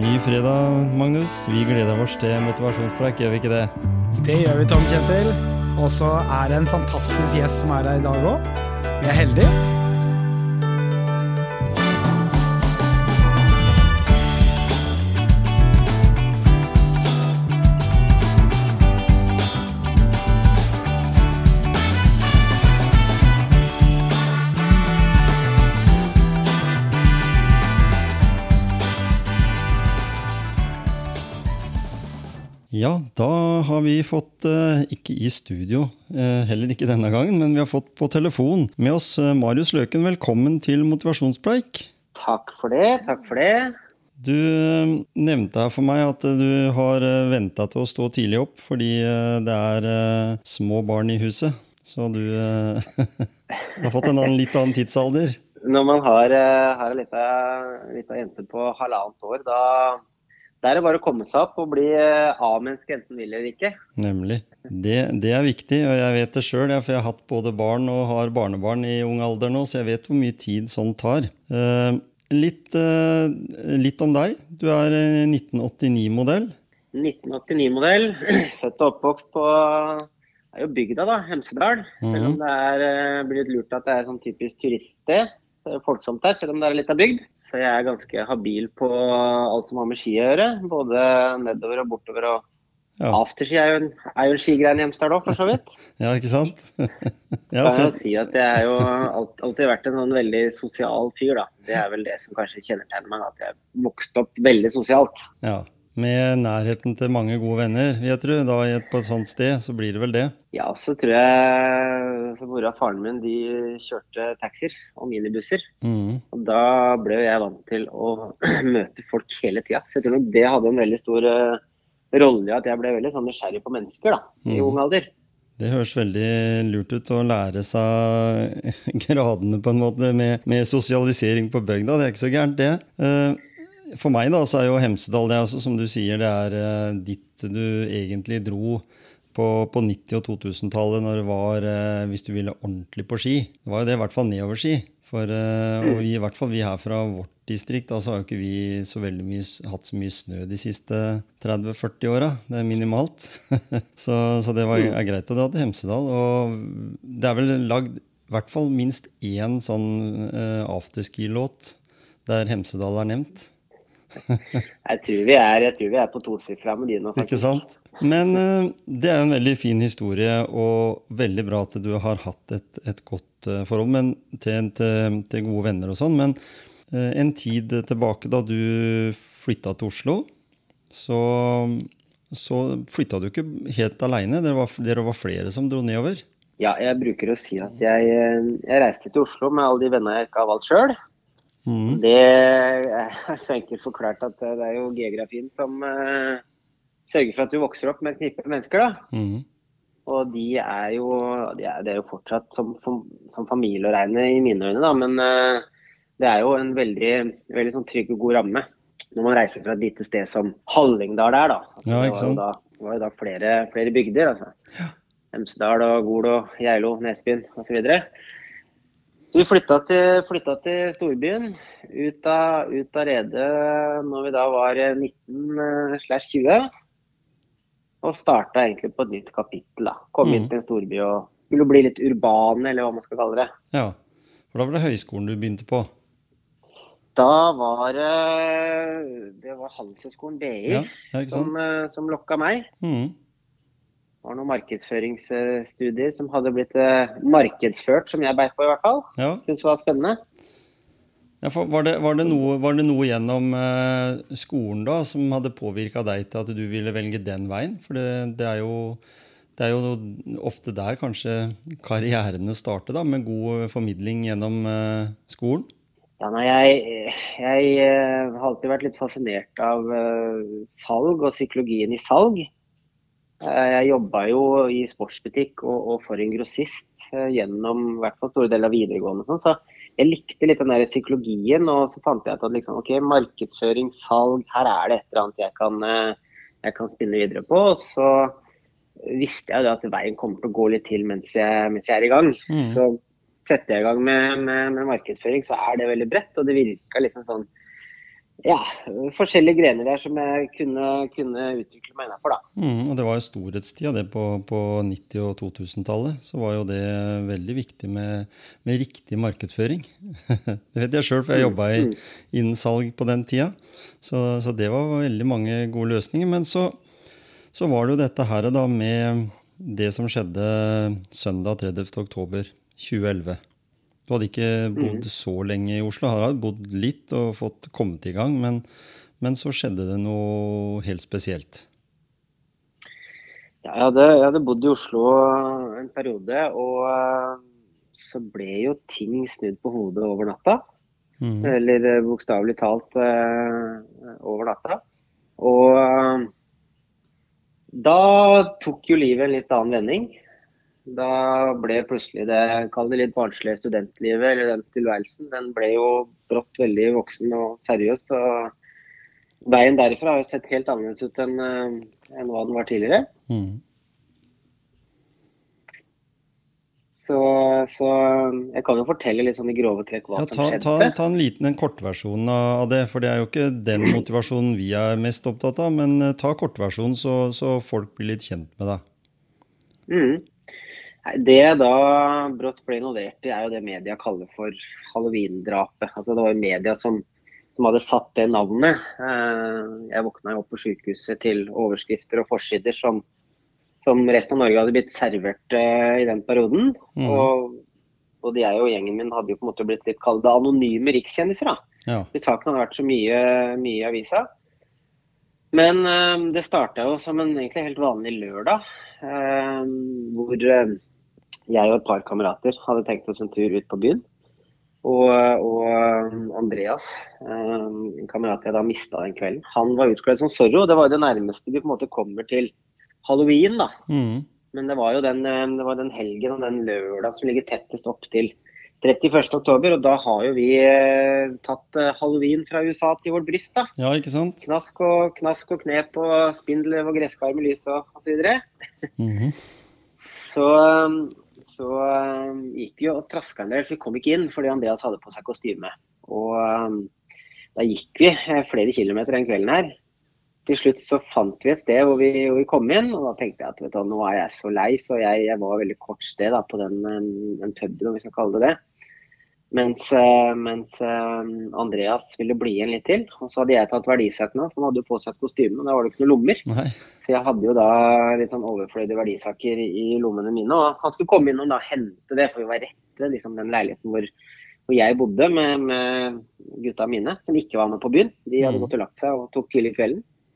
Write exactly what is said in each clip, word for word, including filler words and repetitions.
Ny fredag, Magnus. Vi gleder oss til motivasjonspreik, gjør vi ikke det? Det gjør vi, Tom Kjetil. Og så er det en fantastisk gjest som er her i dag også. Vi er heldige. Ja, da har vi fått, eh, ikke i studio, eh, heller ikke denne gangen, men vi har fått på telefon med oss eh, Marius Løken. Velkommen til motivasjonspreik. Takk for det, takk for det. Du eh, nevnte her for meg at eh, du har eh, ventet til å stå tidlig opp, fordi eh, det er eh, små barn i huset. Så du eh, har fått en annen, litt annen tidsalder. Når man har, eh, har en liten, liten jente på halvannet år, da... Det er det bare å komme seg opp og bli A-menneske, enten vil eller ikke. Nemlig. Det, det er viktig, og jeg vet det selv, for jeg har hatt både barn og har barnebarn i ung alder nå, så jeg vet hvor mye tid sånt tar. Eh, litt, eh, litt om deg. Du er nitten åttini-modell. nitten åttini-modell, født og oppvokst på, er jo bygda da, Hemsedal. Mm-hmm. Selv om det er, blir litt lurt at det er sånn typisk turiststed. Det er folksomt her, selv om det er litt av bygd. Så jeg er ganske habil på alt som har med ski å gjøre, både nedover og bortover. Og ja. Afterski er jo en, er jo en skigrein i Hemsedal også, for så vidt. Ja, ikke sant? Ja, kan jeg si at jeg er jo alt, alltid vært en sånn veldig sosial fyr da. Det er vel det som kanskje kjennetegner meg, at jeg vokste opp veldig sosialt. Ja. Med nærheten til mange gode venner, jeg tror, da på et sånt sted, så blir det vel det? Ja, så tror jeg, så mora og faren min, de kjørte taxier og minibusser. Mm. Og da ble jeg vant til å møte folk hele tiden. Så jeg tror nok det hadde en veldig stor uh, rolle i at jeg ble veldig sånn nysgjerrig på mennesker da, mm. i ung alder. Det høres veldig lurt ut å lære seg gradene på en måte med, med sosialisering på bygda. Det er ikke så gærent det. Uh, For meg da, så er jo Hemsedal, det er altså, som du sier, det er eh, ditt du egentlig dro på, på nitti- og to-tusen-tallet når det var, eh, hvis du ville ordentlig på ski. Det var jo det i hvert fall nedover ski. For, eh, og vi, i hvert fall vi her fra vårt distrikt, da, så har jo ikke vi så veldig mye, hatt så mye snø de siste tretti til førti åra. Det er minimalt. så, så det var, er greit å dra til Hemsedal. Og det er vel lagd i hvert fall minst én sånn eh, afterski-låt der Hemsedal er nevnt. jeg, tror vi er, jeg tror vi er på tosifra med dine. Ikke sant? Men uh, det er jo en veldig fin historie, og veldig bra at du har hatt et, et godt uh, forhold men, til, til, til gode venner og sånn. Men uh, en tid tilbake da du flyttet til Oslo, så, så flyttet du ikke helt alene. Dere var, dere var flere som dro nedover. Ja, jeg bruker å si at jeg, jeg reiste til Oslo med alle de venner jeg ikke har valgt selv. Mm. Det er så enkelt forklart at det er jo geografien som uh, sørger for at du vokser opp med et knippe mennesker da. Mm. Og de er jo, de er, det er jo fortsatt som, som, som familie å regne i mine øyne da, men uh, det er jo en veldig, veldig sånn trygg og god ramme når man reiser fra et lite sted som Hallingdal er da. Altså, ja, det var jo da, det var jo da flere, flere bygder, altså. Ja. Hemsedal og Gol og Geilo, Nesbyen og så videre. Så vi flyttet til, flyttet til storbyen, ut av, ut av Rede når vi da var nitten tjue, og startet egentlig på et nytt kapittel da. Kom mm. inn til en storby og skulle bli litt urban, eller hva man skal kalle det. Ja, for da var det høyskolen du begynte på? Da var det var Handelshøyskolen B I ja, som, som lokket meg. Mm. Det var noen markedsføringsstudier som hadde blitt eh, markedsført, som jeg beit på i hvert fall. Ja. Synes det var spennende. Ja, for var, det, var, det noe, var det noe gjennom eh, skolen da, som hadde påvirket deg til at du ville velge den veien? For det, det, er, jo, det er jo ofte der kanskje karrierene starter da, med god formidling gjennom eh, skolen. Ja, nei, jeg, jeg eh, har alltid vært litt fascinert av eh, salg og psykologien i salg. Jeg jobbet jo i sportsbutikk og, og for en grossist eh, gjennom i hvert fall store deler av videregående. Sånn. Så jeg likte litt den der psykologien, og så fant jeg at liksom, ok, markedsføring, salg, her er det et eller annet jeg kan, jeg kan spinne videre på. Og så visste jeg jo at veien kommer til å gå litt til mens jeg, mens jeg er i gang. Mm. Så setter jeg i gang med, med, med markedsføring, så er det veldig bredt, og det virker liksom sånn Ja, forskjellige grener der som jeg kunne, kunne utvikle meg innenfor da. Mm, og det var jo storhetstida det på, på nitti- og to tusen-tallet, så var jo det veldig viktig med, med riktig markedsføring. Det vet jeg selv, for jeg jobbet i, Mm. innen salg på den tida, så, så det var veldig mange gode løsninger. Men så, så var det jo dette her da med det som skjedde søndag tredivte oktober tjueelleve. Du hadde ikke bodd Mm. så lenge i Oslo, hadde bodd litt og fått kommet i gang, men, men så skjedde det noe helt spesielt. Ja, jeg hadde, jeg hadde bodd i Oslo en periode, og eh, så ble jo ting snudd på hodet over natta. Mhm. Eller eh, bokstavelig talt eh, over natta. Og eh, da tok jo livet en litt annen vending. Da ble plutselig det, kall det litt barnslige studentlivet, eller den tilværelsen, den ble jo brått veldig voksen og seriøs. Og veien derifra har jo sett helt annerledes ut enn eh, enn hva den var tidligere. Mhm. Så, så jeg kan jo fortelle litt sånn i grove trekk hva Ja, som ta, ta, skjedde. ta en liten en kortversjon av det, for det er jo ikke den motivasjonen vi er mest opptatt av, men eh, ta kortversjonen så, så folk blir litt kjent med deg. Mm. Nei, det jeg da brått ble involvert i, er jo det media kaller for Halloween-drapet. Altså det var jo media som, som hadde satt det navnet. Eh, Jeg våkna jo opp på sykehuset til overskrifter og forsider som, som resten av Norge hadde blitt servert eh, i den perioden. Mhm. Og både jeg og gjengen min hadde jo på en måte blitt litt kalt anonyme rikskjendiser da. Ja. For saken hadde vært så mye, mye i avisa. Men eh, det startet jo som en egentlig helt vanlig lørdag, eh, hvor eh, jeg og et par kamerater hadde tenkt oss en tur ut på byen. Og, og eh, Andreas, eh, en kamerat jeg da mistet den kvelden, han var utkledd som Zorro. Det var jo det nærmeste vi på en måte kommer til Halloween da. Mhm. Men det var jo den, eh, det var den helgen og den lørdag som ligger tettest opp til trettiførste oktober, og da har jo vi eh, tatt eh, Halloween fra U S A til vårt bryst da. Ja, ikke sant? Knask og, knask og knep og spindel og gresskar med lys og, og så videre. Mhm. Så, um, så um, gikk vi jo og traska en del, for vi kom ikke inn fordi Andreas hadde på seg kostyme. Og um, da gikk vi eh, flere kilometer den kvelden her. Til slutt så fant vi et sted hvor vi, hvor vi kom inn, og da tenkte jeg at vet du, nå er jeg så lei, så jeg, jeg var veldig kort sted da, på den, um, den puben, om vi skal kalle det det. Mens, eh, mens eh, Andreas ville bli igjen litt til, og så hadde jeg tatt verdisaken hans, han hadde jo på seg et kostyme, og da var det ikke noen lommer. Nei. Så jeg hadde jo da litt sånn overfløyde verdisaker i lommene mine, og han skulle komme inn og da hente det, for vi var rett ved liksom, den leiligheten hvor, hvor jeg bodde med, med gutta mine, som ikke var med på byen. De hadde Mm. gått og lagt seg og tok tidlig kvelden.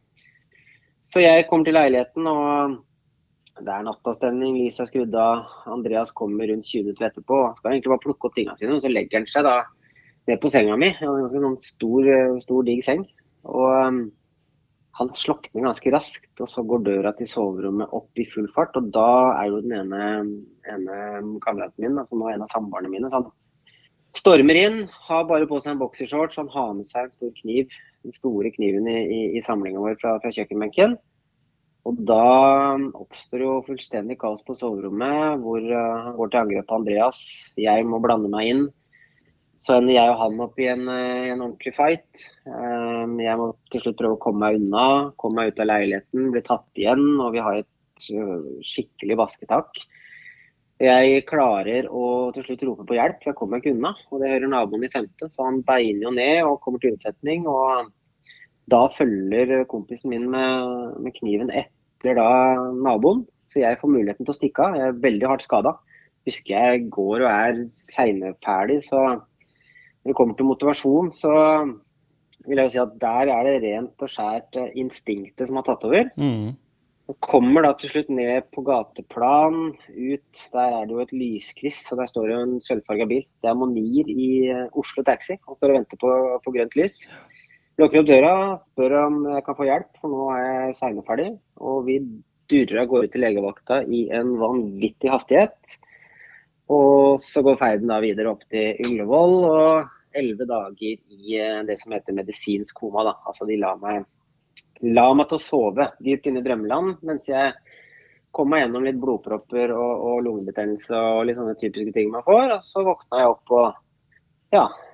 Så jeg kom til leiligheten, og det er nattastemning, lyset er skrudd av. Andreas kommer rundt tjue minutter etterpå, han skal egentlig bare plukke opp tingene sine, og så legger han seg da ned på senga mi. Det var en ganske sånn stor, stor digg seng. Og um, han slokner ganske raskt, og så går døra til soverommet opp i full fart. Og da er jo den ene, ene kameraten min, altså nå en av samboerne mine, så han stormer inn, har bare på seg en boksershorts, han har med seg en stor kniv, den store kniven i, i, i samlingen vår fra, fra kjøkkenbenken. Og da oppstår jo fullstendig kaos på soverommet, hvor uh, han går til angrep på Andreas. Jeg må blande meg inn. Så ender jeg og han opp i en, uh, en ordentlig fight. Um, jeg må til slutt prøve å komme meg unna, komme meg ut av leiligheten, bli tatt igjen, og vi har et uh, skikkelig basketak. Jeg klarer å til slutt rope på hjelp, for jeg kommer meg ikke unna. Og det hører naboen i femte, så han beiner jo ned og kommer til unnsetning. Og da følger kompisen min med, med kniven etter da naboen, så jeg får muligheten til å stikke av. Jeg er veldig hardt skadet. Husker jeg går og er seinefærdig, så når det kommer til motivasjon, så vil jeg jo si at der er det rent og skjært instinktet som har tatt over. Mhm. Og kommer da til slutt ned på gateplan, ut, der er det jo et lyskryss, og der står jo en sølvfarget bil. Det er Monir i Oslo Taxi, han står og venter på, på grønt lys. Lukker opp døra, spør om jeg kan få hjelp, for nå er jeg seineferdig. Og vi durrer av gårde til legevakta i en vanvittig hastighet. Og så går ferden da videre opp til Ullevål, og elleve dager i det som heter medisinsk koma da. Altså de la meg, la meg til å sove dypt inne i drømmeland, mens jeg kom meg gjennom litt blodpropper og, og lungebetennelse og litt sånne typiske ting man får. Og så våkna jeg opp og ja,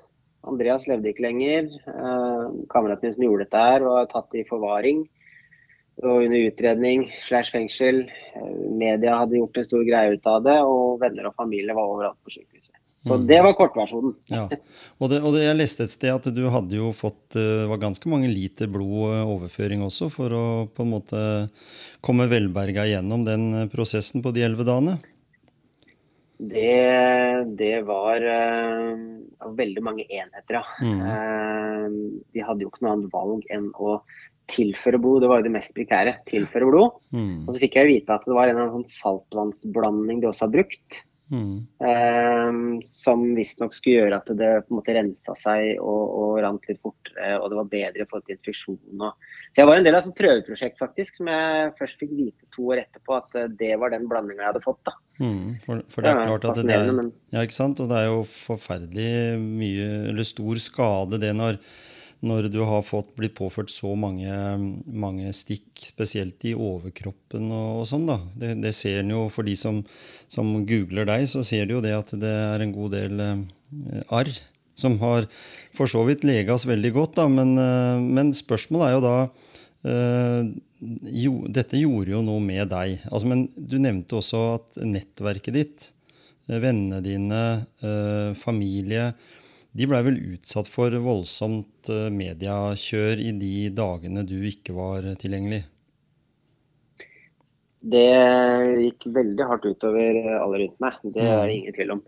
Andreas levde ikke lenger. Eh, kameraten min som gjorde dette her var tatt i forvaring og under utredning slash fengsel. Eh, media hadde gjort en stor greie ut av det, og venner og familie var overalt på sykehuset. Så mm. det var kortversjonen. Ja. Og, det, og det, jeg leste et sted at du hadde jo fått, det var ganske mange liter blodoverføring også, for å på en måte komme velberga gjennom den prosessen på de elleve dagene. Det, det var uh, veldig mange enheter, ja. Mm. Uh, de hadde jo ikke noe annet valg enn å tilføre blod. Det var jo det mest prekære, tilføre blod. Mm. Og så fikk jeg vite at det var en sånn saltvannsblanding de også har brukt. Mm. Um, som visst nok skulle gjøre at det på en måte rensa seg og, og rant litt fortere, og det var bedre i forhold til infeksjon. Og... Så jeg var en del av et prøveprosjekt faktisk, som jeg først fikk vite to år etterpå at det var den blandingen jeg hadde fått da. Mm, for, for det er klart at det er, ja, ikke sant? Og det er jo forferdelig mye, eller stor skade det når når du har fått blitt påført så mange, mange stikk, spesielt i overkroppen og, og sånn da. Det, det ser en jo, for de som, som googler deg, så ser de jo det at det er en god del eh, arr, som har for så vidt legas veldig godt da, men, eh, men spørsmålet er jo da, eh, jo, dette gjorde jo noe med deg. Altså, men du nevnte også at nettverket ditt, vennene dine, eh, familie, de ble vel utsatt for voldsomt mediakjør i de dagene du ikke var tilgjengelig? Det gikk veldig hardt utover alle rundt meg, det er det ingen tvil om.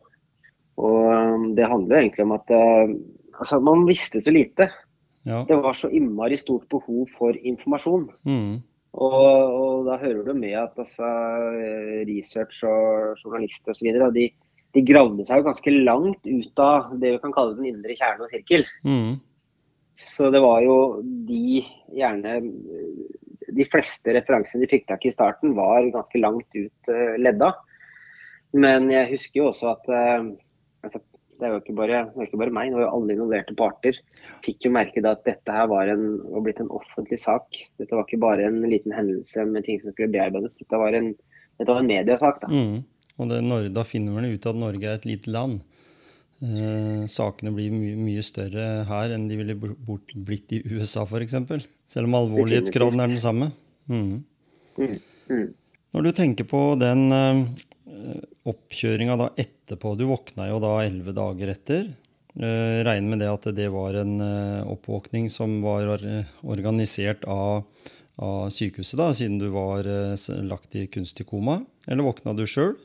Og det handler egentlig om at altså, man visste så lite. Ja. Det var så innmari stort behov for informasjon. Mm. Og, og da hører du med at altså, research og journalister og så videre, de De gravde seg jo ganske langt ut av det vi kan kalle den indre kjerne og sirkel. Mm. Så det var jo de gjerne, de fleste referansene de fikk tak i starten var ganske langt ut uh, ledda. Men jeg husker jo også at, uh, altså, det er jo ikke bare, det er ikke bare meg, det var jo alle involverte parter. Fikk jo merke da at dette her var, en, var blitt en offentlig sak. Dette var ikke bare en liten hendelse med ting som skulle bearbeides. Dette var en, dette var en mediesak da. Mm. Og det, da finner man ut at Norge er et lite land. Eh, sakene blir my, mye større her enn de ville bort, blitt i U S A for eksempel. Selv om alvorlighetsgraden er den samme. Mm. Mm. Mm. Når du tenker på den eh, oppkjøringen da etterpå, du våkna jo da elleve dager etter. Eh, regner med det at det var en eh, oppvåkning som var organisert av, av sykehuset da, siden du var eh, lagt i kunstig koma. Eller våkna du selv?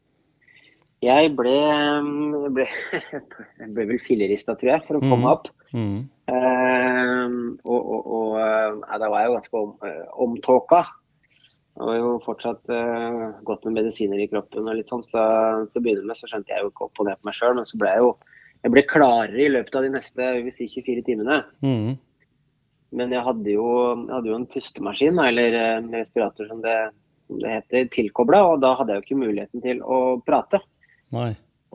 Jeg ble, ble, jeg ble vel fillerista, tror jeg, for å komme opp. Mm. Uh, og og, og ja, da var jeg jo ganske om, omtåka. Jeg var jo fortsatt uh, godt med medisiner i kroppen og litt sånn, så til å begynne med så skjønte jeg jo ikke opp og ned på meg selv, men så ble jeg jo, jeg ble klarere i løpet av de neste, jeg vil si, tjuefire timene. Mm. Men jeg hadde jo, jeg hadde jo en pustemaskin, eller en respirator som det, som det heter, tilkoblet, og da hadde jeg jo ikke muligheten til å prate. Nei.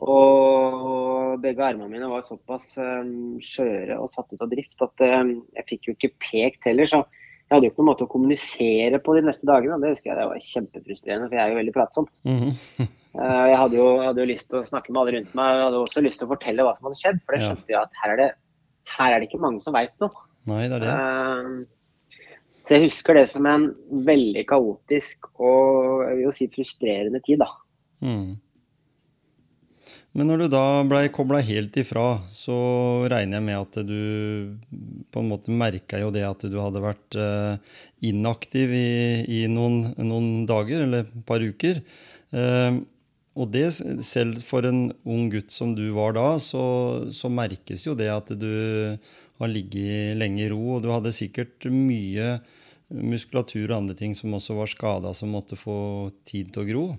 Og begge armene mine var såpass um, skjøre og satt ut av drift at um, jeg fikk jo ikke pekt heller, så jeg hadde jo ikke noen måte å kommunisere på de neste dagene. Det husker jeg, det var kjempefrustrerende, for jeg er jo veldig pratsom. Mm-hmm. uh, jeg hadde jo, hadde jo lyst til å snakke med alle rundt meg, og jeg hadde også lyst til å fortelle hva som hadde skjedd, for det skjønte jeg at her er det, her er det ikke mange som vet noe. Nei, det er det. Uh, så jeg husker det som en veldig kaotisk og jeg vil jo si frustrerende tid da. Mm. Men når du da ble koblet helt ifra, så regner jeg med at du på en måte merket jo det at du hadde vært eh, inaktiv i, i noen, noen dager, eller et par uker. Eh, og det, selv for en ung gutt som du var da, så, så merkes jo det at du har ligget lenge i ro, og du hadde sikkert mye muskulatur og andre ting som også var skadet, som måtte få tid til å gro.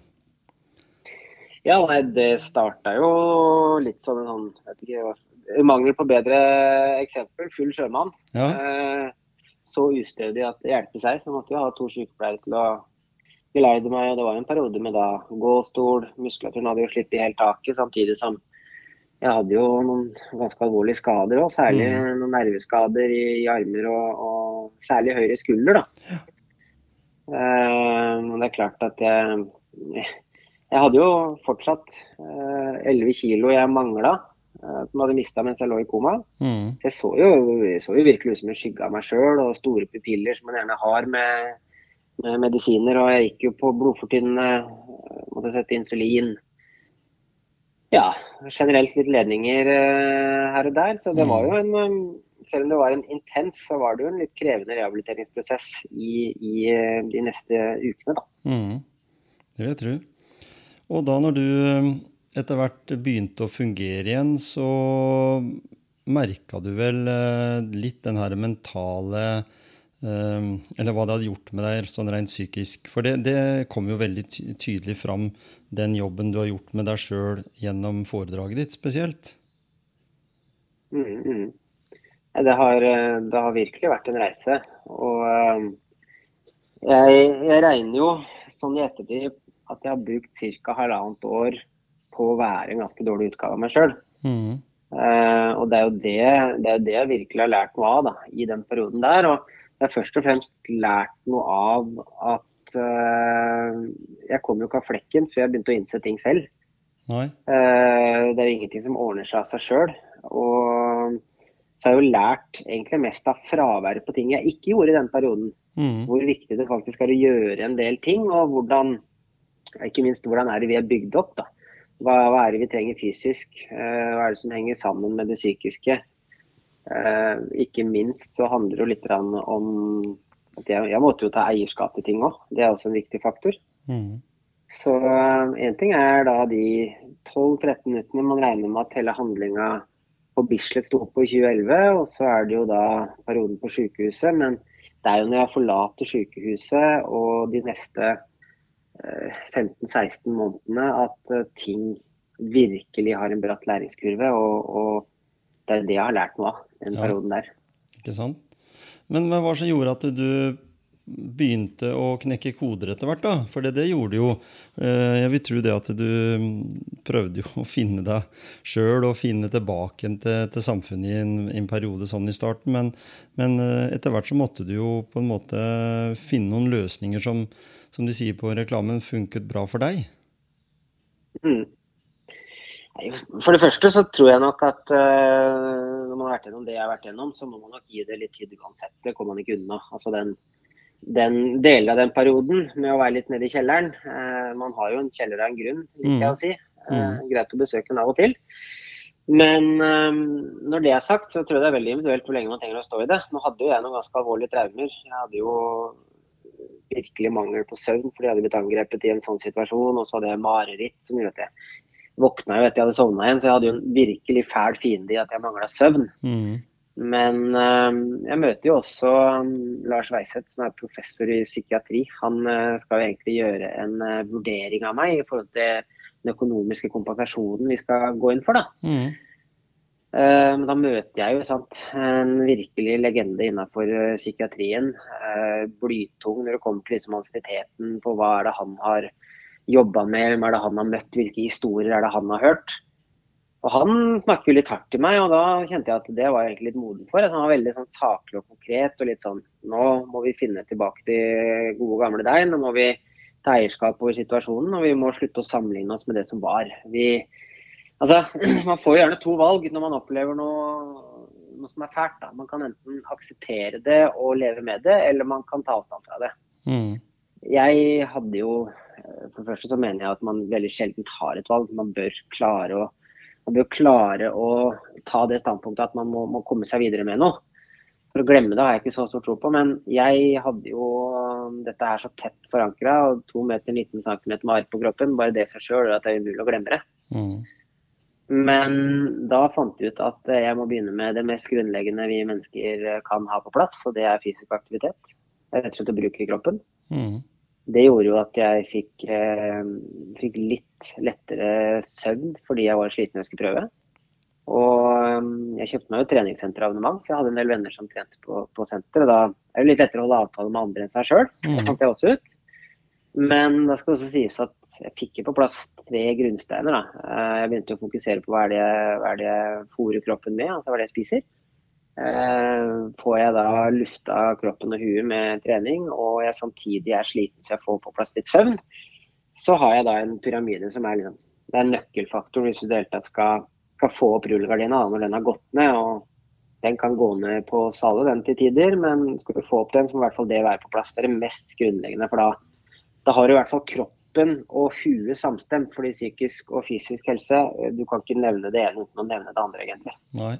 Ja, nei, det startet jo litt som en sånn, vet ikke, mangel på bedre eksempel, full sjømann. Ja. Eh, så ustødig at det hjelper seg, så måtte jeg ha to sykepleiere til å geleide meg, og det var en periode med da gåstol, muskulaturen hadde jo slitt i helt taket, samtidig som jeg hadde jo noen ganske alvorlige skader også, særlig mm. noen nerveskader i, i armer og, og særlig høyre skulder da. Ja. Eh, det er klart at jeg... Jeg hadde jo fortsatt eh, elleve kilo jeg manglet, eh, som jeg hadde mistet mens jeg lå i koma. Mm. Så jeg så jo, jeg så jo virkelig ut som en skygge av meg selv, og store pupiller som man gjerne har med, med medisiner, og jeg gikk jo på blodfortynnende, måtte sette insulin. Ja, generelt litt ledninger eh, her og der, så det var jo en, um, selv om det var en intens, så var det jo en litt krevende rehabiliteringsprosess i, i eh, de neste ukene da. Mm. Det vil jeg tro. Og da når du eh, etter hvert begynte å fungere igjen, så merket du vel eh, litt den her mentale, eh, eller hva det hadde gjort med deg sånn rent psykisk. For det, det kom jo veldig ty- tydelig fram, den jobben du har gjort med deg selv gjennom foredraget ditt spesielt. Mm, mm. Ja, Det har, eh, det har virkelig vært en reise, og eh, jeg, jeg regner jo sånn i ettertid at jeg har brukt cirka halvannet år på å være en ganske dårlig utgave av meg selv. Mm. Eh, og det er jo det, det er jo det jeg virkelig har lært noe av da, i den perioden der. Og jeg har først og fremst lært noe av at eh, jeg kom jo ikke av flekken før jeg begynte å innse ting selv. Nei. Eh, det er jo ingenting som ordner seg av seg selv. Og så har jeg jo lært egentlig mest av fraværet på ting jeg ikke gjorde i den perioden. Mm. Hvor viktig det faktisk er å gjøre en del ting, og hvordan, ikke minst hvordan er det vi er bygd opp da. Hva, hva er det vi trenger fysisk? Eh, hva er det som henger sammen med det psykiske? Eh, ikke minst så handler det jo litt grann om at jeg, jeg måtte jo ta eierskap til ting også. Det er også en viktig faktor. Mm. Så eh, en ting er da de tolv til tretten minuttene man regner med at hele handlingen på Bislett sto på i tjue elleve, og så er det jo da perioden på sykehuset. Men det er jo når jeg forlater sykehuset og de neste femten seksten månedene at uh, ting virkelig har en bratt læringskurve, og, og det er det jeg har lært noe av den Ja. perioden der. Ikke sant? Men, men hva som gjorde at du begynte å knekke koder etter hvert da? For det, det gjorde jo, eh, jeg vil tro det at du prøvde jo å finne deg selv og finne tilbake igjen til, til samfunnet i en, i en periode sånn i starten, men, men eh, etter hvert så måtte du jo på en måte finne noen løsninger som, som de sier på reklamen, funket bra for deg. Mm. Nei, For det første så tror jeg nok at uh, når man har vært gjennom det jeg har vært gjennom, så må man nok gi det litt tid uansett. Det kommer man ikke unna. Altså den, den delen av den perioden med å være litt nede i kjelleren. Uh, man har jo en kjeller av en grunn, liker jeg å si. Uh, greit å besøke den av og til. Men um, når det er sagt, så tror jeg det er veldig individuelt hvor lenge man trenger å stå i det. Nå hadde jo jeg noen ganske alvorlige traumer. Jeg hadde jo virkelig mangel på søvn, fordi jeg hadde blitt angrepet i en sånn situasjon, og så hadde jeg mareritt som gjorde at jeg våkna jo etter jeg hadde sovnet igjen, så jeg hadde jo en virkelig fæl fiende i at jeg manglet søvn. Mm. Men um, jeg møter jo også um, Lars Weiseth, som er professor i psykiatri. Han uh, skal jo egentlig gjøre en uh, vurdering av meg i forhold til den økonomiske kompensasjonen vi skal gå inn for da. Mm. Men da møter jeg jo sant, en virkelig legende innenfor uh, psykiatrien. Uh, blytung når det kommer til liksom, ansienniteten på hva er det han har jobbet med, hva er det han har møtt, hvilke historier er det han har hørt. Og han snakker jo litt hardt til meg, og da kjente jeg at det var jeg egentlig litt moden for. Han var veldig sånn, saklig og konkret, og litt sånn, nå må vi finne tilbake til gode gamle deg, nå må vi ta eierskap over situasjonen, og vi må slutte å sammenligne oss med det som var. Vi Altså, man får jo gjerne to valg når man opplever noe, noe som er fælt. Da. Man kan enten akseptere det og leve med det, eller man kan ta avstand fra det. Mm. Jeg hadde jo, for det første så mener jeg at man veldig sjelden har et valg. Man bør klare å, man bør klare å ta det standpunktet at man må, må komme seg videre med noe. For å glemme det har jeg ikke så stor tro på, men jeg hadde jo dette her så tett forankret, og to meter nitten centimeter med arr på kroppen, bare det seg selv, at det er umulig å glemme det. Mm. Men da fant jeg ut at jeg må begynne med det mest grunnleggende vi mennesker kan ha på plass, og det er fysisk aktivitet. Det er rett og slett å bruke kroppen. Mm. Det gjorde jo at jeg fikk, eh, fikk litt lettere søvn fordi jeg var sliten når jeg skulle prøve. Og um, jeg kjøpte meg jo treningssenterabonnement, for jeg hadde en del venner som trente på, på senter, og da er det litt lettere å holde avtale med andre enn seg selv. Det fant jeg også ut. Men da skal det også sies at jeg fikk på plass tre grunnsteiner. Da. Jeg begynte å fokusere på hva er det, hva er det jeg fôrer kroppen med, altså hva er det jeg spiser. Får jeg da lufta kroppen og huet med trening, og jeg samtidig er sliten så jeg får på plass litt søvn, så har jeg da en pyramide som er, liksom, det er en nøkkelfaktor hvis du deltatt skal skal få opp rullegardina når den har gått ned, og den kan gå ned på salet den til tider, men skal du få opp den, så må i hvert fall det være på plass. Det er det mest grunnleggende, for da, da har du i hvert fall kroppen og huet samstemt, fordi psykisk og fysisk helse, du kan ikke nevne det ene uten å nevne det andre, egentlig. Nei.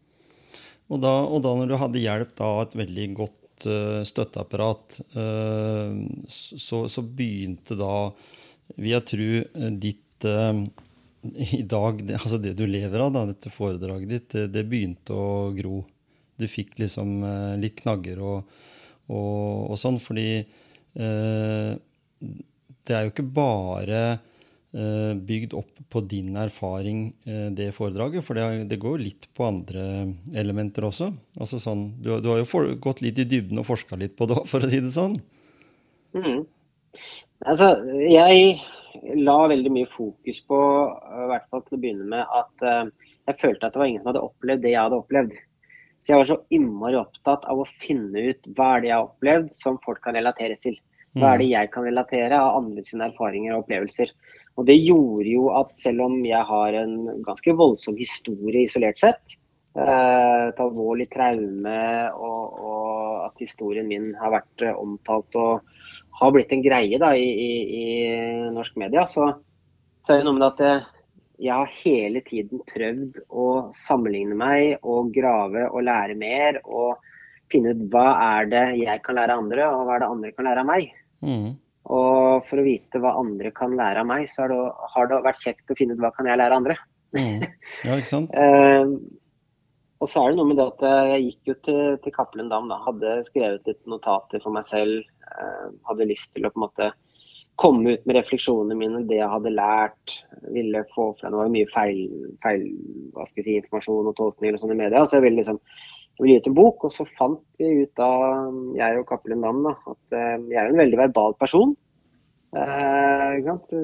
Og da, og da når du hadde hjelp da, et veldig godt uh, støtteapparat, uh, så, så begynte da, vil jeg tro, ditt... Uh, I dag, det, altså det du lever av, da, dette foredraget ditt, det, det begynte å gro. Du fikk liksom eh, litt knagger og, og, og sånn, fordi eh, det er jo ikke bare eh, bygd opp på din erfaring, eh, det foredraget, for det, det går litt på andre elementer også. Altså sånn, du, du har jo for, gått litt i dybden og forsket litt på det, for å si det sånn. Mm. Altså, jeg... la veldig mye fokus på, i hvert fall til å begynne med, at uh, jeg følte at det var ingen som hadde opplevd det jeg hadde opplevd. Så jeg var så innmari opptatt av å finne ut hva er det jeg har opplevd som folk kan relatere til. Hva er det jeg kan relatere av andre sine erfaringer og opplevelser. Og det gjorde jo at selv om jeg har en ganske voldsom historie isolert sett, uh, et alvorlig traume, og, og at historien min har vært uh, omtalt og har blitt en greie da, i, i, i norsk media, så, så er det noe med at jeg, jeg har hele tiden prøvd å sammenligne meg og grave og lære mer og finne ut hva er det jeg kan lære andre og hva er det andre kan lære av meg. Mm. Og for å vite hva andre kan lære av meg, så har det, har det vært kjekt å finne ut hva kan jeg lære andre. Mm. Ja, ikke sant? uh, og så er det noe med det at jeg gikk jo til, til Cappelen Damm da, hadde skrevet litt notater for meg selv, hadde lyst til å på en måte komme ut med refleksjonene mine, det jeg hadde lært, ville få fra, det var mye feil, feil hva skal jeg si, informasjon og tolkning og sånn i media, så jeg ville liksom, jeg ville gi ut en bok, og så fant vi ut av, jeg og Cappelen Damm da, at jeg er en veldig verbal person. Uh,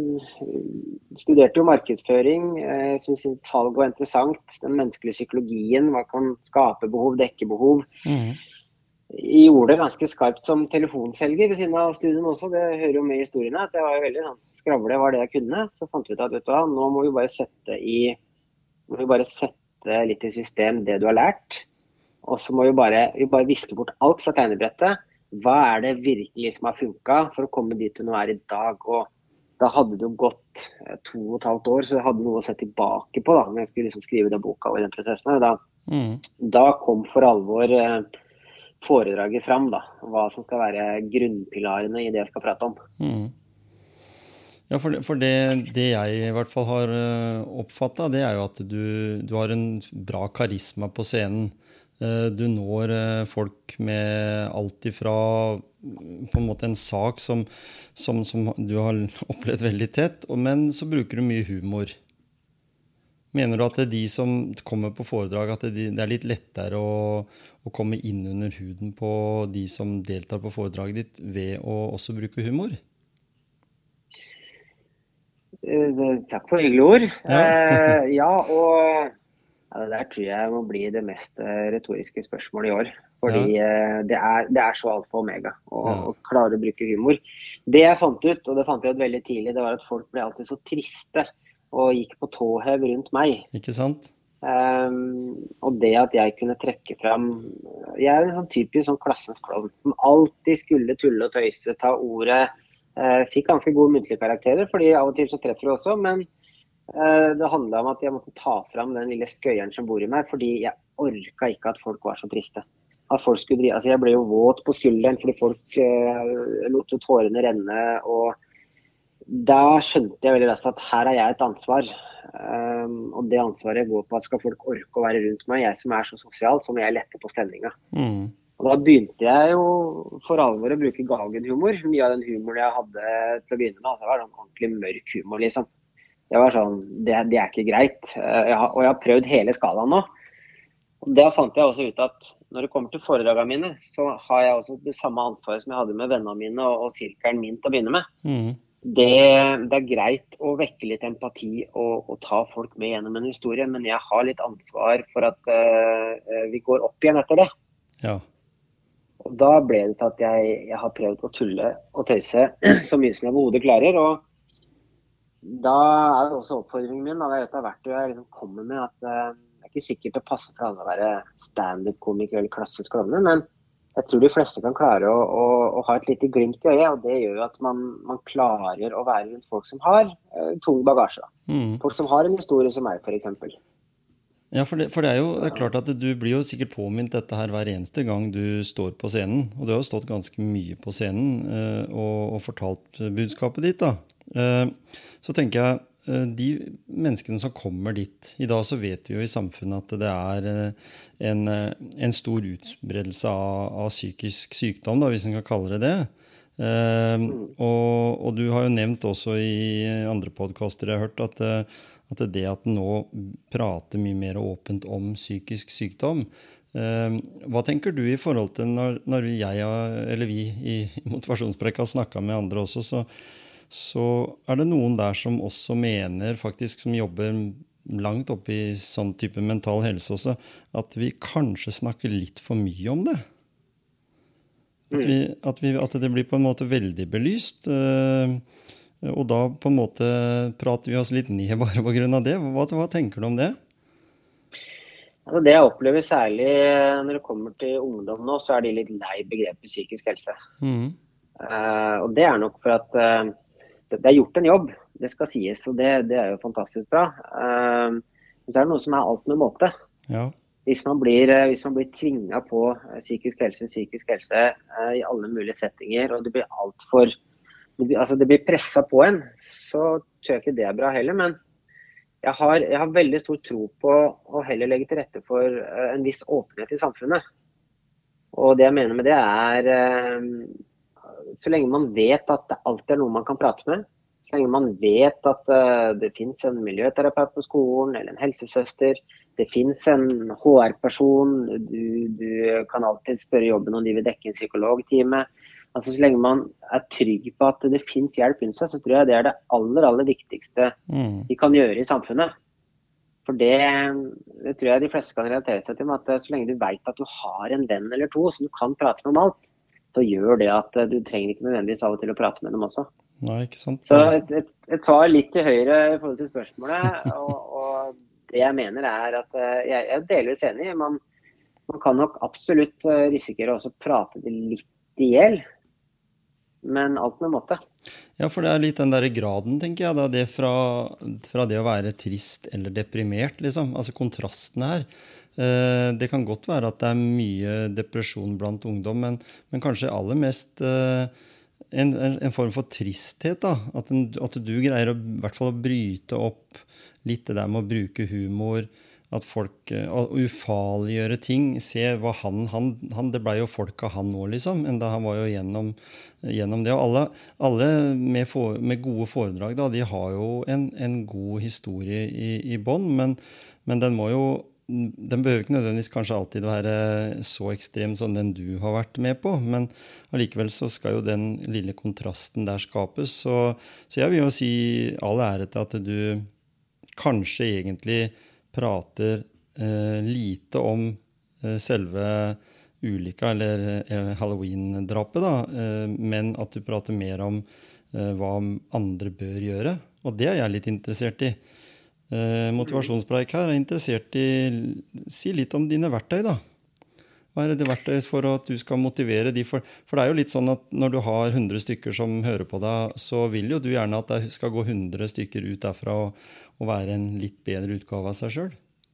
studerte jo markedsføring, uh, synes salg var interessant, den menneskelige psykologien, hva kan skape behov, dekke behov. Mm. Jeg gjorde det ganske skarpt som telefonselger ved siden av studien også, det hører jo med i historiene, at jeg var jo veldig sånn, skravle var det jeg kunne, så fant vi ut at vet du hva, nå må vi bare sette i, må vi bare sette litt i system det du har lært, og så må vi bare, vi bare viske bort alt fra tegnebrettet. Hva er det virkelig som har funket for å komme dit du nå er i dag? Og da hadde det jo gått to og et halvt år, så jeg hadde noe å se tilbake på da, når jeg skulle liksom skrive den boka og i den prosessen. Da, mm. da kom for alvor eh, foredraget fram, da, hva som skal være grunnpilarene i det jeg skal prate om. Mm. Ja, for, det, for det, det jeg i hvert fall har oppfattet, det er jo at du, du har en bra karisma på scenen. Du når folk med alt ifra på en måte en sak som, som, som du har opplevd veldig tett, men så bruker du mye humor. Mener du at det er de som kommer på foredrag, at det, det er litt lettere å, å komme inn under huden på de som deltar på foredraget ditt ved å også bruke humor? Takk for hyggelige ord. Ja, eh, ja og... Ja, det der tror jeg må bli det mest retoriske spørsmålet i år. Fordi ja. det, er, det er så alt for omega å, ja. å klare å bruke humor. Det jeg fant ut, og det fant jeg ut veldig tidlig, det var at folk ble alltid så triste og gikk på tåhev rundt meg. Ikke sant? Um, og det at jeg kunne trekke fram, jeg er en sånn typisk sånn klassens klovn, som alltid skulle tulle og tøyse, ta ordet, uh, fikk ganske gode muntlige karakterer, fordi av og til så treffer det også, men det handlet om at jeg måtte ta fram den lille skøyeren som bor i meg, fordi jeg orket ikke at folk var så triste. At folk skulle drive, altså jeg ble jo våt på skulderen fordi folk eh, lot jo tårene renne, og da skjønte jeg veldig raskt at her har jeg et ansvar. Um, og det ansvaret går på at skal folk orke å være rundt meg, jeg som er så sosial, så må jeg lette på stemninga. Mm. Og da begynte jeg jo for alvor å bruke galgenhumor. Mye av den humoren jeg hadde til å begynne med, det var en ordentlig mørk humor liksom. Det var sånn, det, det er ikke greit, jeg har, og jeg har prøvd hele skalaen nå. Og det fant jeg også ut at når det kommer til foredragene mine, så har jeg også det samme ansvaret som jeg hadde med vennene mine og, og sirkelen min til å begynne med. Mm. Det, det er greit å vekke litt empati og, og ta folk med gjennom en historie, men jeg har litt ansvar for at uh, vi går opp igjen etter det. Ja. Og da ble det til at jeg, jeg har prøvd å tulle og tøyse så mye som jeg overhodet klarer, og da er det også oppfordringen min, da, det er verktøy jeg liksom kommer med, at uh, det er ikke sikkert det passer for alle å være stand-up-komiker eller klassisk klovne, men jeg tror de fleste kan klare å, å, å ha et lite glimt i øyet, og det gjør jo at man, man klarer å være rundt folk som har uh, tung bagasje. Mm. Folk som har en historie som meg, for eksempel. Ja, for, det, for det er jo det er klart at du blir jo sikkert påminnet dette her hver eneste gang du står på scenen, og du har jo stått ganske mye på scenen uh, og, og fortalt budskapet ditt da. Uh, så tenker jeg, uh, de menneskene som kommer dit, i dag så vet vi jo i samfunnet at det er uh, en, uh, en stor utbredelse av, av psykisk sykdom, da, hvis man kan kalle det det. Uh, og, og du har jo nevnt også i andre podcaster jeg har hørt at uh, at det at nå prater mye mer åpent om psykisk sykdom. Eh, hva tenker du i forhold til når, når jeg, eller vi i Motivasjonspreik har snakket med andre også, så, så er det noen der som også mener, faktisk som jobber langt opp i sånn type mental helse også, at vi kanskje snakker litt for mye om det. At, vi, at, vi, at det blir på en måte veldig belyst. Eh, Og da på en måte prater vi oss litt ned bare på grunn av det. Hva, hva tenker du om det? Altså det jeg opplever særlig når det kommer til ungdom nå, så er de litt lei begrepet psykisk helse. Mm. Uh, og det er nok for at uh, det, det er gjort en jobb, det skal sies, og det, det er jo fantastisk bra. Uh, men så er det noe som er alt med måte. Ja. Hvis man blir, uh, hvis man blir tvinget på uh, psykisk helse, psykisk helse uh, i alle mulige settinger, og det blir alt for Altså det blir presset på en, så tror jeg ikke det er bra heller, men jeg har, jeg har veldig stor tro på å heller legge til rette for en viss åpenhet i samfunnet. Og det jeg mener med det er, så lenge man vet at det alltid er noe man kan prate med, så lenge man vet at det finnes en miljøterapeut på skolen, eller en helsesøster, det finnes en H R-person, du, du kan alltid spørre jobben om de vil dekke en psykologtime. Altså så lenge man er trygg på at det finnes hjelp rundt seg, så tror jeg det er det aller, aller viktigste mm. vi kan gjøre i samfunnet. For det, det tror jeg de fleste kan relatere seg til, at så lenge du vet at du har en venn eller to som du kan prate med om alt, så gjør det at du trenger ikke nødvendigvis av og til å prate med dem også. Nei, ikke sant. Så et, et, et svar litt til høyre i forhold til spørsmålet, og, og det jeg mener er at jeg, jeg er delvis enig, man, man kan nok absolutt risikere også å prate det litt i hjel, men alt med måte. Ja, for det er litt den der graden, tenker jeg, da, det fra, fra det å være trist eller deprimert, liksom, altså kontrasten her. Eh, det kan godt være at det er mye depresjon blant ungdom, men, men kanskje aller mest eh, en, en, en form for tristhet, da, at, en, at du greier å, i hvert fall å bryte opp litt det der med å bruke humor, at folk uh, ufarliggjøre ting, se hva han, han, han det ble jo folk av han nå liksom, enda han var jo gjennom, gjennom det, og alle, alle med, for, med gode foredrag da, de har jo en, en god historie i, i bånd, men, men den må jo, den behøver ikke nødvendigvis kanskje alltid være så ekstrem som den du har vært med på, men allikevel så skal jo den lille kontrasten der skapes, så, så jeg vil jo si all ære til at du kanskje egentlig prater eh, lite om eh, selve ulykka eller, eller Halloween-drapet da, eh, men at du prater mer om eh, hva andre bør gjøre, og det er jeg litt interessert i. Eh, motivasjonspreik her er interessert i, si litt om dine verktøy da. Hva er det verktøy for at du skal motivere de? For, for det er jo litt sånn at når du har hundre stykker som hører på deg, så vil jo du gjerne at det skal gå hundre stykker ut derfra og, og være en litt bedre utgave av seg selv.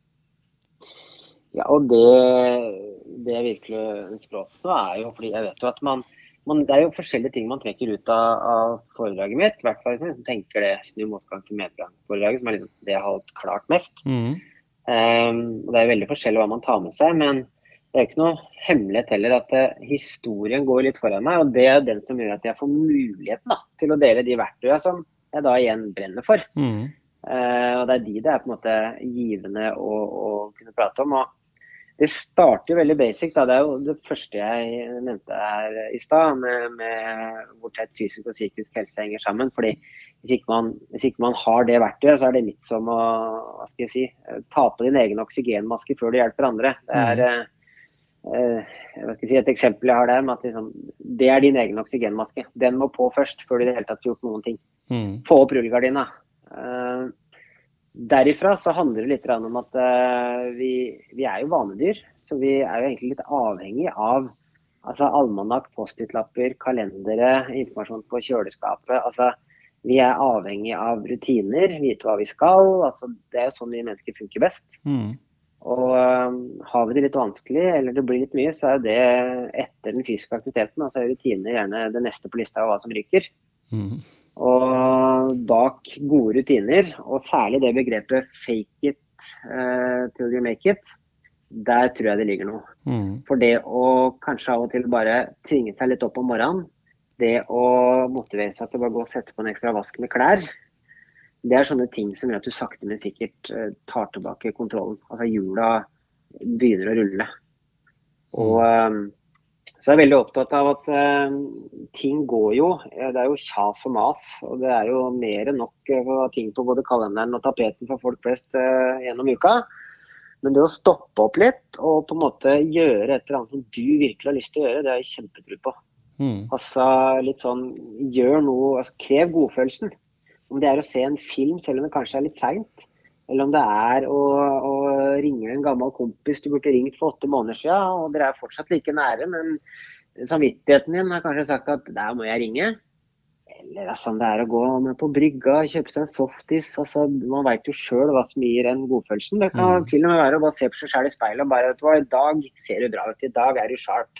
Ja, og det, det jeg virkelig ønsker opp nå er jo, fordi jeg vet jo at man, man det er jo forskjellige ting man trekker ut av, av foredraget mitt, i hvert fall hvis man tenker det snu motgang til medgang-foredraget, som er liksom det jeg har holdt klart mest. Mm. Um, og det er veldig forskjellig hva man tar med seg, men det er ikke noe hemmelighet heller at uh, historien går litt foran meg, og det er den som gjør at jeg får muligheten da, til å dele de verktøyene som jeg da igjen brenner for. Mm. Uh, og det er de det er på en måte givende å, å kunne prate om, og det starter veldig basic da, det er jo det første jeg nevnte her i stad, med, med hvor tett fysisk og psykisk helse henger sammen, fordi hvis ikke, man, hvis ikke man har det verktøyet, så er det litt som å, hva skal jeg si, ta på din egen oksygenmaske før du hjelper andre. Det er, mm. uh, jeg vet ikke si et eksempel jeg har der, med at liksom, det er din egen oksygenmaske, den må på først, før du i det hele tatt har gjort noen ting. Mm. Få opp rullegardina. Uh, derifra så handler det litt om at uh, vi, vi er jo vanedyr, så vi er jo egentlig litt avhengig av altså almanakk, post-it-lapper, kalendere, informasjon på kjøleskapet. Altså, vi er avhengig av rutiner, vite hva vi skal. Altså, det er jo sånn vi mennesker funker best. Mm. Og uh, har vi det litt vanskelig, eller det blir litt mye, så er det etter den fysiske aktiviteten. Altså er rutiner gjerne det neste på lista av hva som ryker. Mm. Og bak gode rutiner, og særlig det begrepet fake it uh, till you make it, der tror jeg det ligger noe. Mm. For det å kanskje av og til bare tvinge seg litt opp om morgenen, det å motivere seg til å bare gå og sette på en ekstra vask med klær, det er sånne ting som gjør at du sakte, men sikkert uh, tar tilbake kontrollen. Altså hjula begynner å rulle. Og um, så er jeg veldig opptatt av at uh, ting går jo, det er jo kjas og mas, og det er jo mer enn nok uh, ting på både kalenderen og tapeten for folk flest uh, gjennom uka. Men det å stoppe opp litt og på en måte gjøre et eller annet som du virkelig har lyst til å gjøre, det er jeg kjempetro på. Mm. Altså litt sånn, gjør noe, altså, krev godfølelsen. Om det er å se en film, selv om det kanskje er litt sent, eller om det er å, å ringe en gammel kompis du burde ringt for åtte måneder siden, og dere er fortsatt like nære, men samvittigheten din har kanskje sagt at der må jeg ringe. Eller altså, om det er å gå med på brygga, kjøpe seg en softis, altså, man vet jo selv hva som gir en godfølelsen. Det kan mm. til og med være å bare se på seg selv i speilet og bare, vet du hva, i dag ser du bra ut, i dag er du sharp.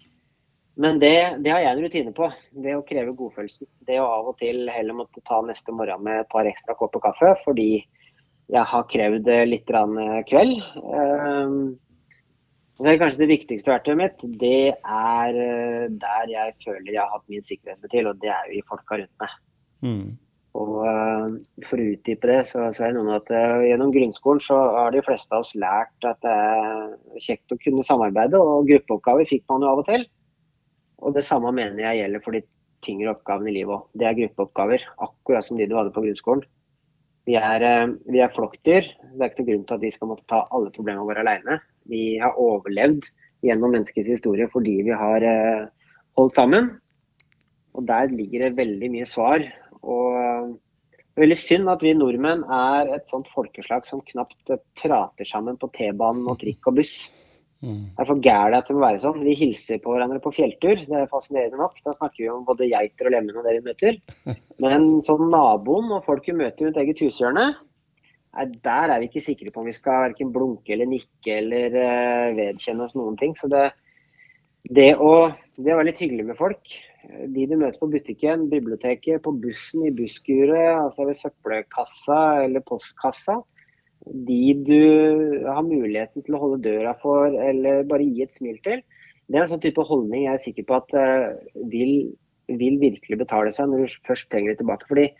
Men det, det har jeg en rutine på, det å kreve godfølelsen. Det å av og til heller måtte ta neste morgen med et par ekstra kopper kaffe, fordi jeg har krevd litt kveld. Um, og så er det kanskje det viktigste verktøyet mitt, det er der jeg føler jeg har hatt min sikkerhet til, og det er jo i folka rundt meg. Mm. Og uh, for å utdype det, så, så er det noe at uh, gjennom grunnskolen så har de fleste av oss lært at det er kjekt å kunne samarbeide, og gruppeoppgaver fikk man jo av og til. Og det samme mener jeg gjelder for de tyngre oppgavene i livet også. Det er gruppeoppgaver, akkurat som de du hadde på grunnskolen. Vi er, vi er flokkdyr. Det er ikke noen grunn til at vi skal måtte ta alle problemene våre alene. Vi har overlevd gjennom menneskets historie fordi vi har uh, holdt sammen. Og der ligger det veldig mye svar. Og uh, det er veldig synd at vi nordmenn er et sånt folkeslag som knapt prater sammen på T-banen og trikk og buss. Mm. Det er for gærlig at det må være sånn. Vi hilser på hverandre på fjelltur. Det er fascinerende nok. Da snakker vi om både geiter og lemmen og det vi møter. Men sånn naboen og folk vi møter rundt eget hushjørne, der er vi ikke sikre på om vi skal hverken blunke eller nikke eller uh, vedkjenne oss noen ting. Så det, det, å, det å være litt hyggelig med folk, de du møter på butikken, biblioteket, på bussen, i busskuret, altså ved søppelkassa eller postkassa, de du har muligheten til å holde døra for, eller bare gi et smil til, det er en sånn type holdning jeg er sikker på at uh, vil, vil virkelig betale seg når du først trenger det tilbake. Fordi,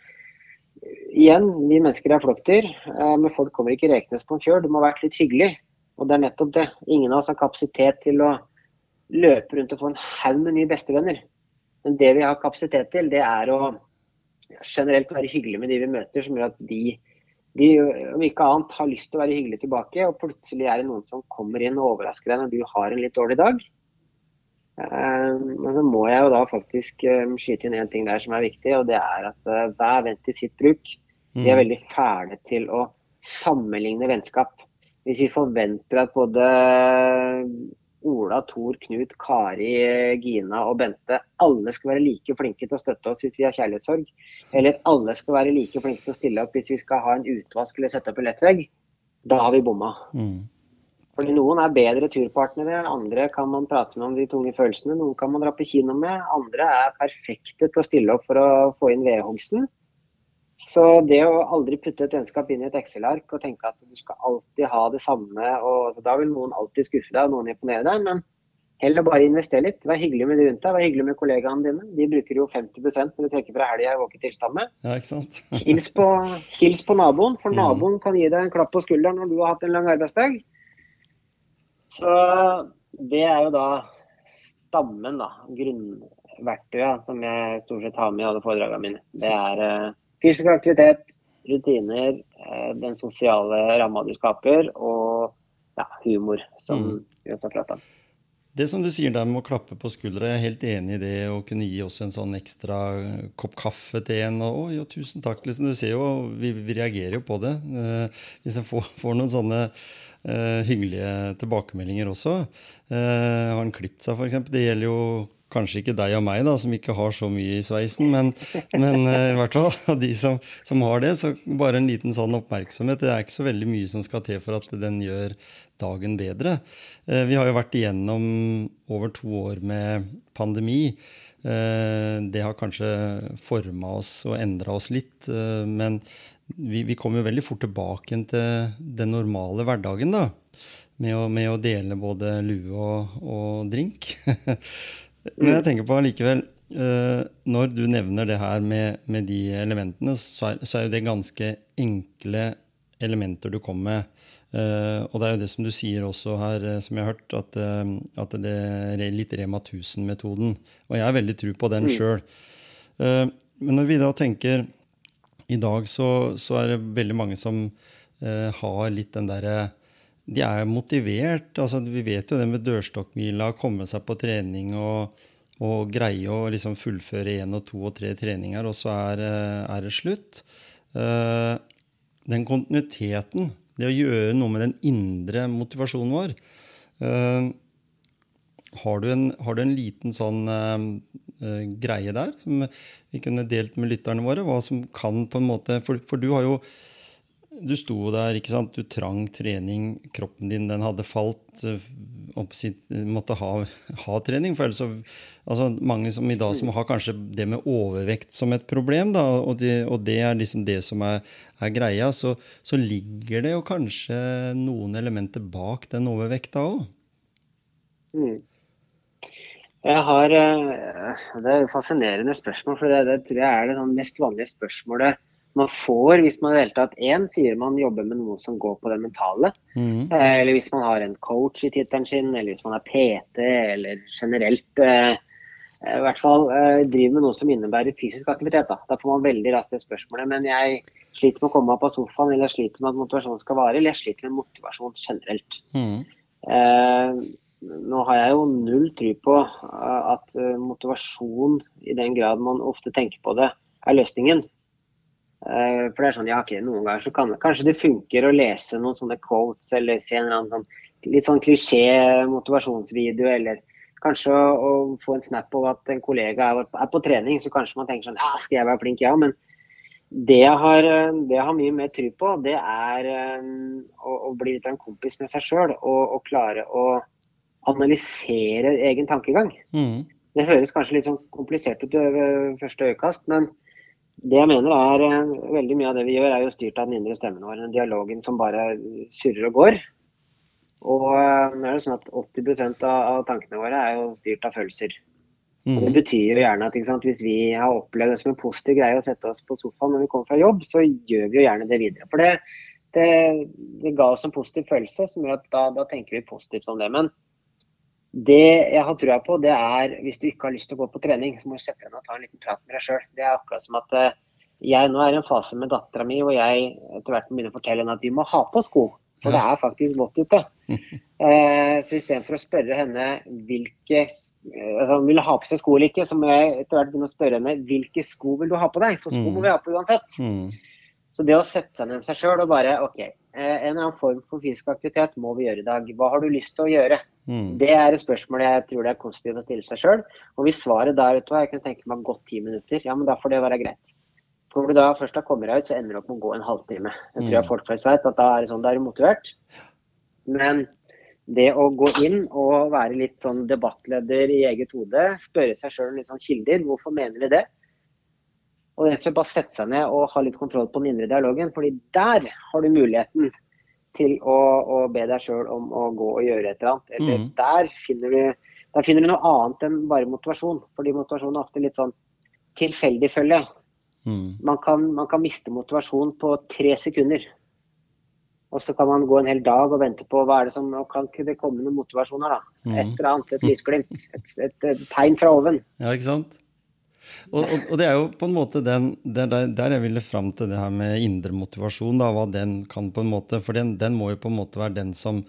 igjen, vi mennesker er flokkdyr, uh, men folk kommer ikke reknes på en kjør, det må ha vært litt hyggelig. Og det er nettopp det. Ingen av oss har kapasitet til å løpe rundt og få en haug med nye bestevenner. Men det vi har kapasitet til, det er å generelt være hyggelig med de vi møter, som gjør at de de, om ikke annet, har lyst til å være hyggelig tilbake, og plutselig er det noen som kommer inn og overrasker deg når du har en litt dårlig dag. Um, men så må jeg jo da faktisk um, skyte inn en ting der som er viktig, og det er at uh, hver venn til sitt bruk. De er veldig fæle til å sammenligne vennskap. Hvis vi forventer at både Ola, Tor, Knut, Kari, Gina og Bente, alle skal være like flinke til å støtte oss hvis vi har kjærlighetssorg, eller alle skal være like flinke til å stille opp hvis vi skal ha en utvask eller sette opp en lettvegg, da har vi bomma. Mm. Fordi noen er bedre turpartnere, andre kan man prate med om de tunge følelsene, noen kan man dra på kino med, andre er perfekte til å stille opp for å få inn vedhogsten. Så det å aldri putte et vennskap inn i et Excel-ark og tenke at du skal alltid ha det samme, og da vil noen alltid skuffe deg og noen imponere deg, men heller bare investere litt. Vær hyggelig med de rundt deg, vær hyggelig med kollegaene dine. De bruker jo femti prosent når du trekker fra helga i våken tilstand med. Ja, ikke sant? hils, på, hils på naboen, for naboen kan gi deg en klapp på skulderen når du har hatt en lang arbeidsdag. Så det er jo da stammen, da, grunnverktøyet som jeg stort sett har med i alle foredragene mine. Det er uh, fysisk aktivitet, rutiner, uh, den sosiale ramma du skaper, og ja, humor, som mm. vi også pratet om. Det som du sier der med å klappe på skuldra, jeg er helt enig i det, å kunne gi oss en sånn ekstra kopp kaffe til en, og «Å, ja, tusen takk», liksom, du ser jo, vi, vi reagerer jo på det. Eh, hvis jeg får, får noen sånne eh, hyggelige tilbakemeldinger også. Eh, har han klippet seg, for eksempel, det gjelder jo kanskje ikke deg og meg da, som ikke har så mye i sveisen, men, men uh, i hvert fall av de som, som har det, så bare en liten sånn oppmerksomhet. Det er ikke så veldig mye som skal til for at den gjør dagen bedre. Uh, vi har jo vært igjennom over to år med pandemi. Uh, det har kanskje formet oss og endret oss litt, uh, men vi, vi kommer jo veldig fort tilbake til den normale hverdagen da, med å, med å dele både lue og, og drink. Men jeg tenker på likevel, når du nevner det her med, med de elementene, så er, så er jo det ganske enkle elementer du kommer med. Og det er jo det som du sier også her, som jeg har hørt, at, at det er litt Rema tusen-metoden. Og jeg er veldig tro på den selv. Men når vi da tenker, i dag så, så er det veldig mange som har litt den der... De er motivert, altså vi vet jo det med dørstokkmila, komme seg på trening og, og greie å liksom fullføre en og to og tre treninger, og så er, er det slutt. Den kontinuiteten, det å gjøre noe med den indre motivasjonen vår, har du en, har du en liten sånn greie der, som vi kunne delt med lytterne våre, hva som kan på en måte, for, for du har jo Du sto der, ikke sant? Du trang trening, kroppen din, den hadde falt, opp sitt, måtte ha, ha trening, for ellers så, altså mange som i dag som har kanskje det med overvekt som et problem, da, og, det, og det er liksom det som er, er greia, så, så ligger det jo kanskje noen elementer bak den overvekta også. Mm. Jeg har, det er jo fascinerende spørsmål, for det, det tror jeg er det sånn mest vanlige spørsmålet man får hvis man i det hele tatt en sier man jobber med noe som går på det mentale, mm. eller hvis man har en coach i titelen sin, eller hvis man er P T, eller generelt eh, i hvert fall eh, driver med noe som innebærer fysisk aktivitet. Da, da får man veldig raskt det spørsmålet, men jeg sliter med å komme meg på sofaen, eller jeg sliter med at motivasjon skal vare, eller jeg sliter med motivasjon generelt. Mm. Eh, nå har jeg jo null tro på at uh, motivasjon, i den grad man ofte tenker på det, er løsningen. Uh, for det er sånn, ja, ok, noen ganger så kan det, kanskje det funker å lese noen sånne quotes, eller se en eller annen sånn, litt sånn klisjé motivasjonsvideo, eller kanskje å, å få en snap av at en kollega er, er på trening, så kanskje man tenker sånn, ja, skal jeg være flink, ja, men det jeg har, det jeg har mye mer tro på, det er um, å, å bli litt av en kompis med seg selv, og, og klare å analysere egen tankegang. Mm. Det høres kanskje litt sånn komplisert ut ved første øyekast, men det jeg mener er, veldig mye av det vi gjør er jo styrt av den indre stemmen vår, den dialogen som bare surrer og går. Og det er jo sånn at åtti prosent av tankene våre er jo styrt av følelser. Mm. Og det betyr jo gjerne at ikke sant, hvis vi har opplevd det som en positiv greie å sette oss på sofaen når vi kommer fra jobb, så gjør vi jo gjerne det videre. For det, det, det ga oss en positiv følelse, som gjør at da, da tenker vi positivt om det. Men det jeg har trua på, det er hvis du ikke har lyst til å gå på trening, så må du sette deg ned og ta en liten prat med deg selv. Det er akkurat som at jeg nå er i en fase med datteren min, og jeg etter hvert må begynne å fortelle henne at vi må ha på sko, for det er faktisk vått ute. Eh, så i stedet for å spørre henne hvilke, altså om hun vil ha på seg sko eller ikke, så må jeg etter hvert begynne å spørre henne hvilke sko vil du ha på deg, for sko må vi ha på uansett. Så det å sette seg ned med seg selv og bare, ok, en eller annen form for fysisk aktivitet må vi gjøre i dag. Hva har du lyst til å gjøre? Mm. Det er et spørsmål jeg tror det er konstruktivt å stille seg selv. Og hvis svaret der, vet du hva, jeg kan tenke meg gått ti minutter, ja, men da får det være greit. For når du da først har kommet deg ut, så ender du opp med å gå en halvtime. Jeg tror jeg folk flest vet at da er det sånn, da er du motivert. Men det å gå inn og være litt sånn debattleder i eget hode, spørre seg selv litt sånn kilder, hvorfor mener vi det? Og rett og slett bare sette seg ned og ha litt kontroll på den indre dialogen, fordi der har du muligheten til å, å be deg selv om å gå og gjøre et eller annet. Eller mm. der, finner du, der finner du noe annet enn bare motivasjon, fordi motivasjon er ofte litt sånn tilfeldig følge. Mm. Man, kan, man kan miste motivasjon på tre sekunder. Og så kan man gå en hel dag og vente på hva er det som, og kan ikke det komme noen motivasjoner da? Mm. Et eller annet, et lysglimt, et, et, et tegn fra oven. Ja, ikke sant? Og, og, og det er jo på en måte den, der, der jeg ville frem til det her med indre motivasjon, da, hva den kan på en måte, for den, den må jo på en måte være den som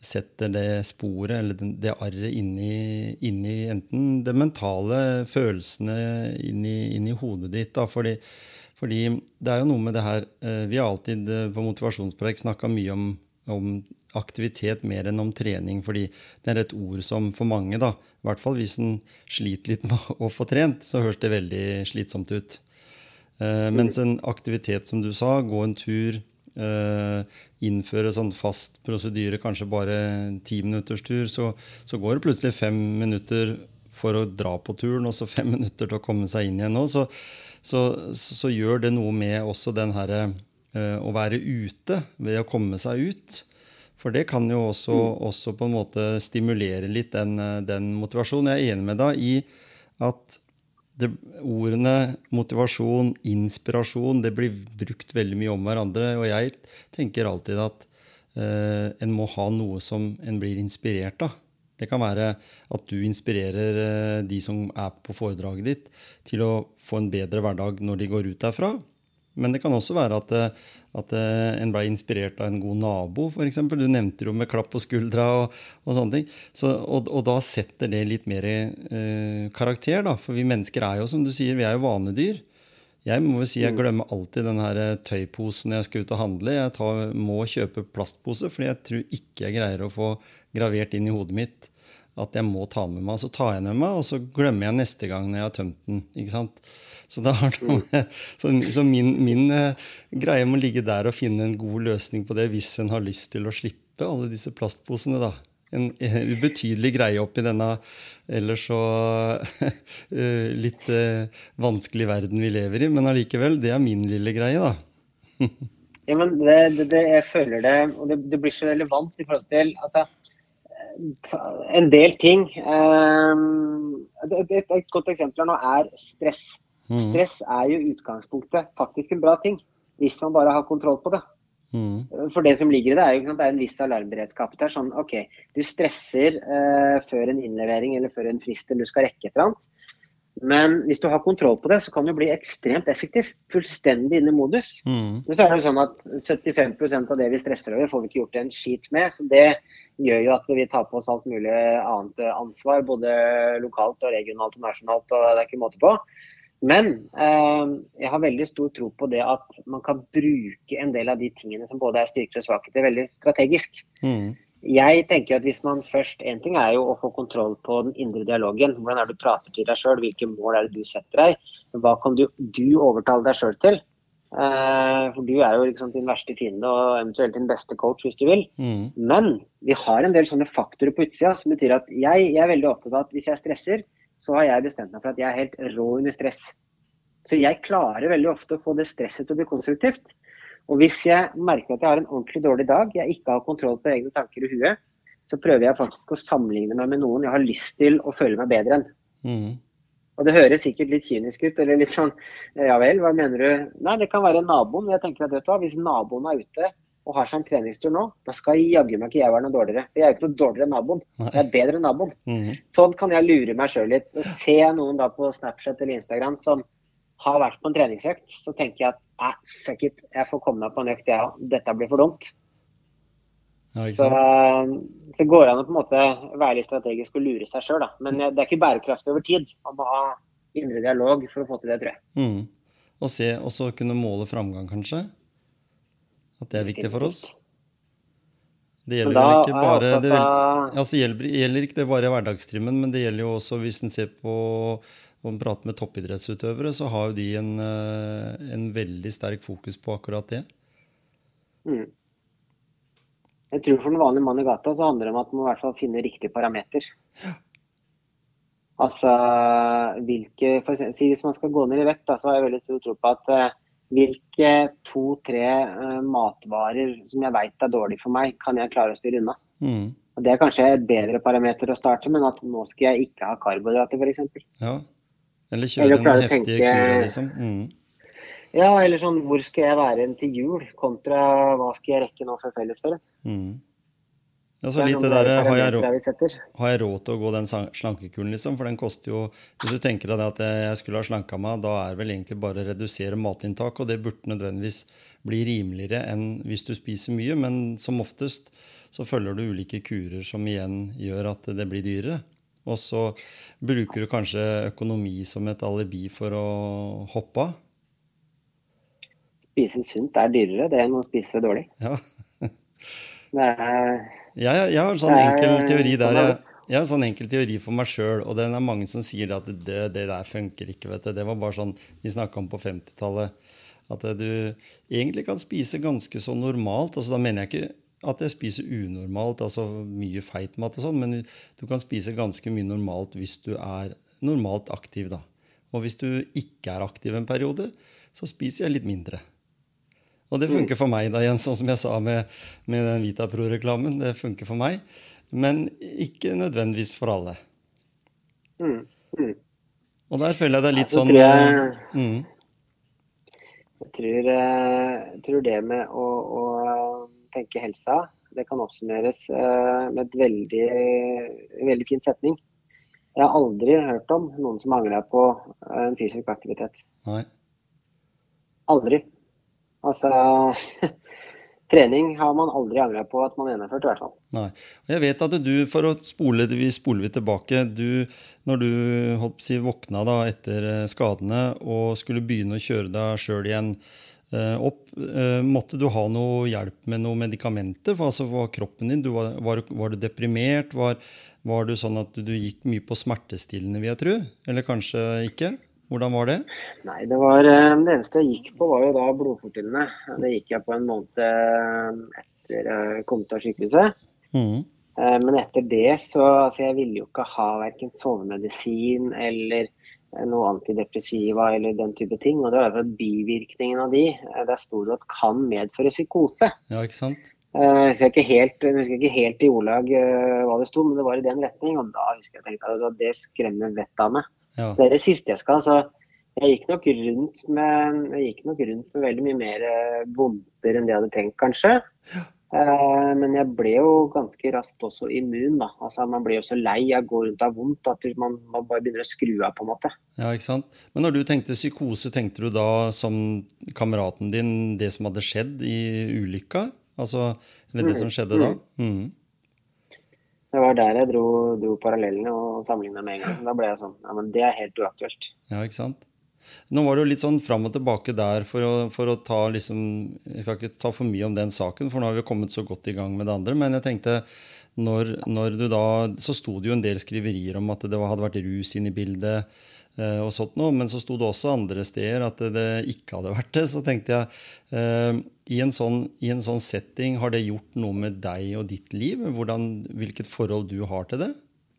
setter det sporet, eller det, det arret inni, inni enten det mentale følelsene inni, inni hodet ditt. Da, fordi, fordi det er jo noe med det her, vi har alltid på Motivasjonspreik snakket mye om, om aktivitet mer enn om trening, fordi det er et ord som for mange, da, i hvert fall hvis en sliter litt med å få trent, så høres det veldig slitsomt ut. Uh, mens en aktivitet, som du sa, gå en tur, uh, innføre sånn fast prosedyre, kanskje bare ti minutters tur, så, så går det plutselig fem minutter for å dra på turen, og så fem minutter til å komme seg inn igjen nå. Så, så, så, så gjør det noe med også den her uh, å være ute, ved å komme seg ut. For det kan jo også, også på en måte stimulere litt den, den motivasjonen. Jeg er enig med deg i at det, ordene motivasjon, inspirasjon, det blir brukt veldig mye om hverandre, og jeg tenker alltid at eh, en må ha noe som en blir inspirert av. Det kan være at du inspirerer eh, de som er på foredraget ditt til å få en bedre hverdag når de går ut derfra. Men det kan også være at, at en ble inspirert av en god nabo, for eksempel. Du nevnte jo med klapp på skuldra og, og sånne ting. Så, og, og da setter det litt mer eh, karakter, da. For vi mennesker er jo, som du sier, vi er jo vanedyr. Jeg må jo si, jeg glemmer alltid den her tøyposen når jeg skal ut og handle. Jeg tar, må kjøpe plastpose, fordi jeg tror ikke jeg greier å få gravert inn i hodet mitt at jeg må ta med meg. Så tar jeg med meg, og så glemmer jeg neste gang når jeg har tømt den, ikke sant? Så, da har det, så, så min, min uh, greie må ligge der og finne en god løsning på det hvis en har lyst til å slippe alle disse plastposene da. En, en ubetydelig greie oppi denne ellers så uh, litt uh, vanskelig verden vi lever i, men allikevel, det er min lille greie da. Ja, men det, det, det, jeg føler det, og det, det blir så relevant i forhold til, altså, en del ting. Um, et, et, et godt eksempel nå er stress. Stress er jo utgangspunktet faktisk en bra ting, hvis man bare har kontroll på det. Mm. For det som ligger i det er jo det er en viss alarmberedskap. Det er sånn, ok, du stresser uh, før en innlevering eller før en frist eller du skal rekke et eller annet. Men hvis du har kontroll på det, så kan du bli ekstremt effektiv, fullstendig inne i modus. Mm. Men så er det sånn at syttifem prosent av det vi stresser over får vi ikke gjort en skit med, så det gjør jo at vi tar på oss alt mulig annet ansvar, både lokalt og regionalt og nasjonalt, og det er ikke måte på. Men eh, jeg har veldig stor tro på det at man kan bruke en del av de tingene som både er styrker og svakheter veldig strategisk. Mm. Jeg tenker at hvis man først, en ting er jo å få kontroll på den indre dialogen. Hvordan er det du prater til deg selv? Hvilke mål er det du setter deg? Hva kan du, du overtale deg selv til? Eh, for du er jo liksom din verste fiende og eventuelt din beste coach hvis du vil. Mm. Men vi har en del sånne faktorer på utsida som betyr at jeg, jeg er veldig opptatt av at hvis jeg stresser, så har jeg bestemt meg for at jeg er helt rå under stress. Så jeg klarer veldig ofte å få det stresset til å bli konstruktivt. Og hvis jeg merker at jeg har en ordentlig dårlig dag, jeg ikke har kontroll på egne tanker i huet, så prøver jeg faktisk å sammenligne meg med noen jeg har lyst til å føle meg bedre enn. Mm. Og det høres sikkert litt kynisk ut, eller litt sånn, ja vel, hva mener du? Nei, det kan være naboen. Jeg tenker at vet du hva, hvis naboen er ute og har seg en treningstur nå, da skal jeg jagge meg ikke jeg være noe dårligere. Jeg er ikke noe dårligere enn naboen. Jeg er bedre enn naboen. Mm-hmm. Sånn kan jeg lure meg selv litt. Og se noen da på Snapchat eller Instagram som har vært på en treningsøkt, så tenker jeg at, eh, fuck it, jeg får komme meg på en økt, ja, dette blir for dumt. Ja, så, så går det an å på en måte være litt strategisk og lure seg selv da. Men det er ikke bærekraftig over tid. Man må ha indre dialog for å få til det, tror jeg. Mm. Og, se, og så kunne måle framgang, kanskje? At det er viktig for oss. Det gjelder jo ikke bare det, altså gjelder, gjelder ikke det bare hverdagstrimmen, men det gjelder jo også hvis en ser på og en prater med toppidrettsutøvere, så har jo de en, en veldig sterk fokus på akkurat det. Mm. Jeg tror for den vanlige mann i gata så handler det om at man i hvert fall finner riktig parameter. Ja. Altså, hvilke, for eksempel, hvis man skal gå ned i vekt, da, så har jeg veldig stor tro på at hvilke to-tre uh, matvarer som jeg vet er dårlig for meg, kan jeg klare å styre unna. Mm. Og det er kanskje et bedre parameter å starte, men at nå skal jeg ikke ha karbohydrater, for eksempel. Ja, eller kjøre en heftig kur, liksom. Mm. Ja, eller sånn, hvor skal jeg være til jul, kontra hva skal jeg rekke nå for fellesferien? Mm. Altså Det er litt noen det der, har jeg, parametre råd, vi setter. har jeg råd til å gå den sang- slankekuren, liksom? For den koster jo, hvis du tenker deg det at jeg skulle ha slanka meg, da er vel egentlig bare å redusere matinntak, og det burde nødvendigvis bli rimeligere enn hvis du spiser mye, men som oftest så følger du ulike kurer som igjen gjør at det blir dyrere. Og så bruker du kanskje økonomi som et alibi for å hoppe av. Spise sunt er dyrere, det enn å spise dårlig. Ja. Det er, Jeg, jeg har en sånn det er enkel teori der. sånn er Jeg, det. jeg har en sånn enkel teori for meg selv, og den er mange som sier at det, det der funker ikke, vet du. Det var bare sånn vi snakket om på femtitallet. At du egentlig kan spise ganske så normalt. Altså, da mener jeg ikke at jeg spiser unormalt, altså mye feit mat og sånn, men du kan spise ganske mye normalt hvis du er normalt aktiv, da. Og hvis du ikke er aktiv en periode, så spiser jeg litt mindre. Og det funker for meg da, Jens, sånn som jeg sa med, med den Vitapro-reklamen. Det funker for meg, men ikke nødvendigvis for alle. Mm, mm. Og der føler jeg det er litt Ja, så sånn... tror jeg- mm, Jeg tror, eh, jeg tror det med å, å tenke helsa, det kan oppsummeres eh, med et veldig, veldig fin setning. Jeg har aldri hørt om noen som angrer på en fysisk aktivitet. nei. Aldri. Altså, trening har man aldri angret på at man gjennomført i hvert fall. Nei. Og jeg vet at du, for å spole, vi spoler vi tilbake, du, når du holdt på å si, våkna da etter eh, skadene og skulle begynne å kjøre deg selv igjen eh, opp, eh, måtte du ha noe hjelp med noen medikamenter? For altså var kroppen din, du var, var, var du deprimert? Var, var du sånn at du, du gikk mye på smertestillende, vil jeg tro? Eller kanskje ikke? Hvordan var det? Nei, det var eh, det eneste jeg gikk på var jo da blodfortynnende. Det gikk jeg på en måned eh, etter jeg kom ut av sykehuset. Mhm. Eh, Men etter det så, altså jeg ville jo ikke ha hverken sovemedisin eller eh, noe antidepressiva eller den type ting. Og det var for bivirkningen av de, eh, der sto det at kan medføre psykose. Ja, ikke sant? Eh, Jeg husker ikke helt, jeg husker ikke helt i ordlag eh, hva det sto, men det var i den retning. Og da husker jeg tenkte at det skremmer vettet av meg. Ja. Det er det siste jeg skal, så jeg gikk nok rundt med, jeg gikk nok rundt med veldig mye mer eh, vondter enn det jeg hadde tenkt, kanskje. Eh, men jeg ble jo ganske raskt også immun, da. Altså, man ble jo så lei av å gå rundt av vondt at man, man bare begynner å skru av, på en måte. Ja, ikke sant? Men når du tenkte psykose, tenkte du da som kameraten din det som hadde skjedd i ulykka? Altså, eller det som skjedde da? Mhm. Det var der jeg dro, dro parallellene og sammenlignet med en gang. Da ble jeg sånn, ja, men det er helt uaktuelt. Ja, ikke sant? Nå var det jo litt sånn fram og tilbake der for å, for å ta liksom, jeg skal ikke ta for mye om den saken, for nå har vi kommet så godt i gang med det andre, men jeg tenkte, når, når du da, så sto det jo en del skriverier om at det hadde vært rus inn i bildet, eh, og sånt noe, men så sto det også andre steder at det ikke hadde vært det, så tenkte jeg, eh, i, en sånn, i en sånn setting, har det gjort noe med deg og ditt liv? Hvordan, hvilket forhold du har til det?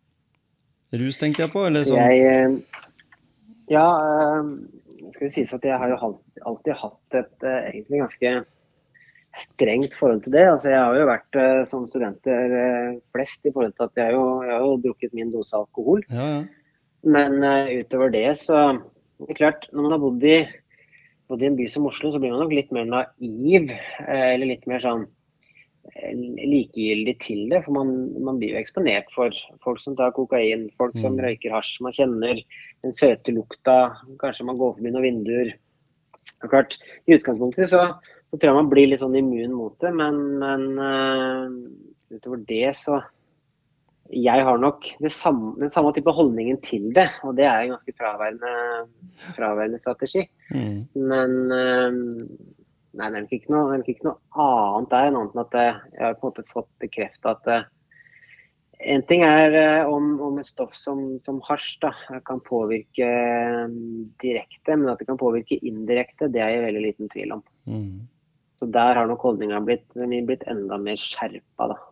Rus tenkte jeg på, eller sånn? Jeg, eh, ja, eh, skal det sies at jeg har jo alltid, alltid hatt et eh, egentlig ganske strengt forhold til det. Altså, jeg har jo vært eh, som studenter eh, flest i forhold til at jeg, jo, jeg har jo drukket min dose alkohol. Ja, ja. Men uh, utover det, så det er klart, når man har bodd i, bodd i en by som Oslo, så blir man nok litt mer naiv, uh, eller litt mer sånn uh, likegyldig til det. For man, man blir jo eksponert for folk som tar kokain, folk som Mm. røyker hasj, man kjenner den søte lukta, kanskje man går forbi noen vinduer. Det er klart, i utgangspunktet så, så tror jeg man blir litt sånn immun mot det, men, men uh, utover det så jeg har nok det samme, den samme type holdningen til det, og det er en ganske fraværende, fraværende strategi. Mm. Men øh, nei, det er nok ikke noe, det er nok ikke noe annet der, enn annet enn at øh, jeg har på en måte fått bekreftet at øh, en ting er øh, om, om et stoff som, som hasj da, kan påvirke øh, direkte, men at det kan påvirke indirekte, det er jeg veldig liten tvil om. Mm. Så der har nok holdningen blitt, blitt enda mer skjerpa da.